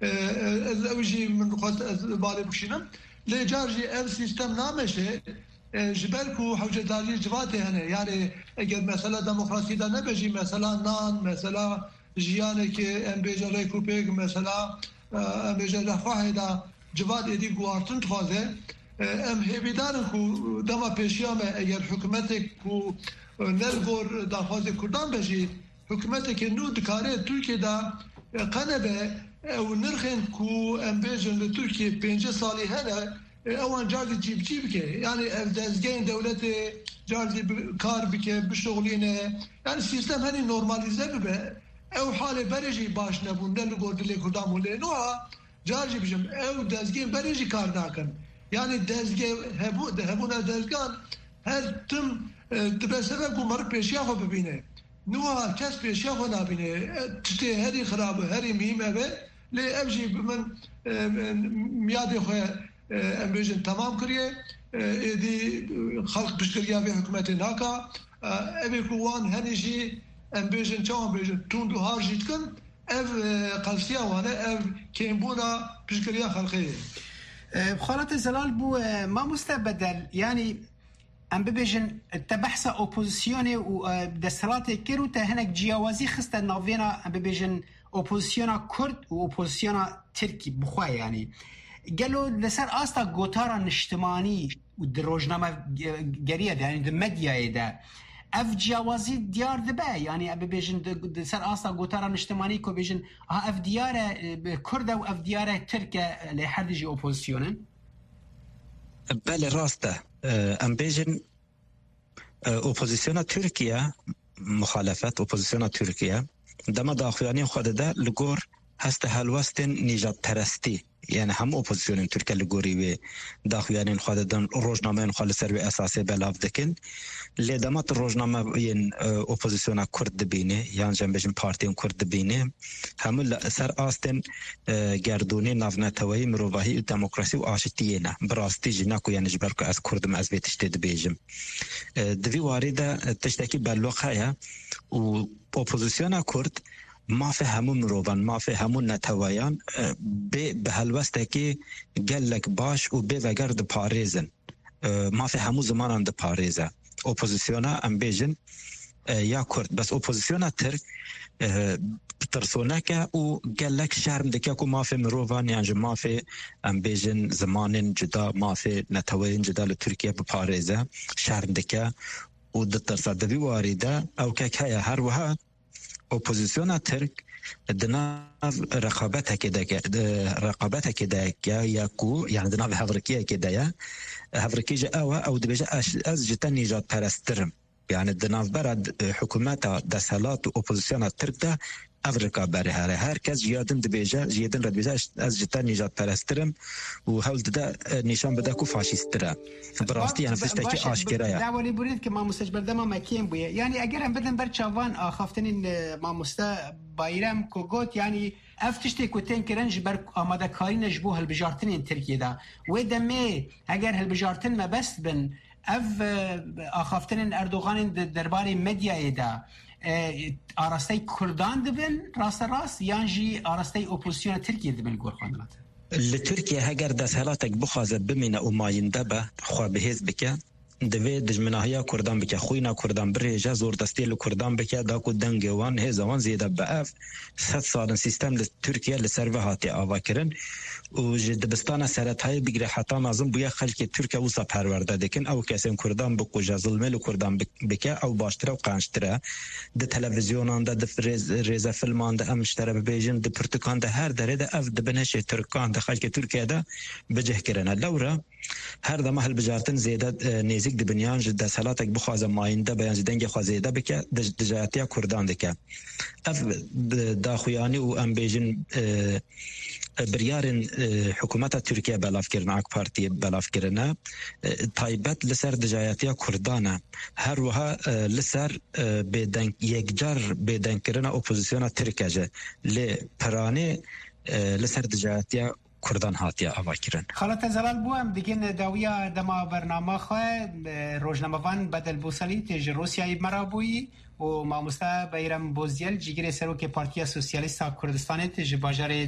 اوجی من خواست بالی بکشینم لیجارجی ال سیستم نامشه جبركو حوجة داري جواتي هنا يعني اگر مثلا ديمقراطية دا نبجي مثلا نان مثلا جيانك ام بيجا ريكو بيج مثلا ام بيجا رفاهي دا جوات ايدي قوارتن تخوازه ام هبيدانكو دما بيشيامه اگر حكومتك كو نرغور دا خوازه كردان بجي حكومتك نو دكاره تركيا دا قنبه و نرخن كو ام بيجا لتركيا 5 سالي هنا اوان جاري جيب كي يعني دزگين دولتي جاري كار بكي بشغلينه يعني سيستم هني نورماليزه به او حاله برجي باش نبون دل گردلي كردام ولا نوها جاري بجم او دزگين برجي كار ناكن يعني دزگي هبونا دزگان هر تم دبسبب مر پیشیا خو ببینه نوها کس پیشیا خو نبینه تشتي هري خراب هري مهمه به لي ابجي من ميادي خو امبيجن تمام كريه دي خلق بشكريا في حكومه ناكا ابي كوان هنيجي امبيجن تشو امبيجن توندو هارجيتكن اف قلسيا وانا اف كيمبونا بشكريا خلقيه خالة زلال بو ما مستبدل يعني ام ببيجن تبحث اوبوزيسيوني و دستلات كيرو تهنك جياوازي خست نافينا ام ببيجن اوبوزيسيونا كرد و اوبوزيسيونا تركي بخوا يعني قالوا لسر آستا قوتارا نشتماني ودروجنامة قرية يعني دي مديا دا اف جوازي ديار دبا يعني ابي بيجن لسر آستا قوتارا نشتماني كو بيجن اف ديارة كردة و اف ديارة تركة لحردجي اوبوزيسيونن بله راسته ام بيجن اوبوزيسيونا تركيا مخالفت اوبوزيسيونا تركيا دما داخواني خود ده لگور هست هلوستن نجات پرستی يعني هم اوبوزيسيون تركيا لغوري و داخوانين خوددان روزنامه خال سر اساسي بلاف دكن لدمات روزنامه ين اوبوزيسيون كرد بينه يعني جنبجن بارتيون كرد بينه هم سر استن گردوني نافنتوي مروباهي ديمقراسي و اشتينا براستي جناكو يعني جبركو از كرد ما از بيتشتد بيجم دوی وارده تشتكي بلوخايا و اوبوزيسيون كرد ما في همون مروان ما في همون نتوایان به هلوسته قال لك باش و به وگرد پاريزن ما في همون زمان ده پاريزه اپوزيسيونا ام بيجن يا كرد بس اپوزيسيونا ترك ترسونك و قال لك شرم دكاكو ما في مروان يعني ما في ام بيجن زمان جدا ما في نتوایان جدا لتركيا بپاريزه شرم دكا و دترسا دوی وارده او كاكايا هر وها اپوزیسیون ترک دناف رقابت كده ياكو يعني دناف هفركيه كده يا هفركيه او دبجه از جتن نجات پرسترم يعني دناف برد حكومات دسالات اپوزيسيون ترك ده افريقيا بره هر کس جیادن دبیجه جیادن رد بیجه از جتا نجات پرسترم و حول ده نشان بده کو فاشیستره براستی يعني فشتکی آشکره دعولی برید که ما مستجبر ده ما مکیم بویه يعني اگر هم بدن برچاوان آخافتنین ما مستا بایرم کو گوت يعني افتشتی کوتن کرن جبر آماده کاری نجبو هالبجارتنین ترکیه ده و دمه اگر هالبجارتن ما بست بن اف آخافتنین اردوغان درباره مدیای ده آراسته کردان دبن راست یانجی آراسته اپوزیسیون ترکیه دبن گورخانات لترکیا هگر دسالاتک بخوازه بمینه و ماینده به خواه بهیز بکه دوی دجمناهیا کردان بکه خوینا کردان بریجه زور دستی لکردان بکه داکو دنگوان هزوان زیده به اف 100 سالن سیستم لترکیا لسر و هاتی آوا کرن و دبستان سرطای بگیره حتی مازم بویا خلک ترکیه وسا پرورده دکن او کسیم کردان بقوجا ظلمه کردان بکه او باشتره و قانشتره ده تلویزیونان ده ریزه فیلمان ده امشتره ببیجن ده پرتکان ده هر دره ده اف ده بنش ترکان ده خلک ترکیه ده بجه کرنه لورا هر دم هل بجارتن زیاده نزیک د بنیان جد سلاتک بخوازه ماینده بیان دنگ خوازیده بکه د جاتیا کردان دکه اف داخویانی و ام بیجن بریارن حکومت ترکیه بلاف کرنا اک پارتی بلاف کرنا تایبت لسر دجایاتیا کردانه هر وها لسر بدن یکجار بدن کرنا اپوزیسیون ترکیه ل پرانه لسر دجایاتیا کردان هاتیا اواکرن خالت زلال بو هم دیگه داویا دما برنامه خواه روزنامه‌وان بدل بوسلی تیج روسیای مرابویی و ماموستا بیرم بوزیل جیگر سروک پارتی سوسیالیست کردستان تیج باجار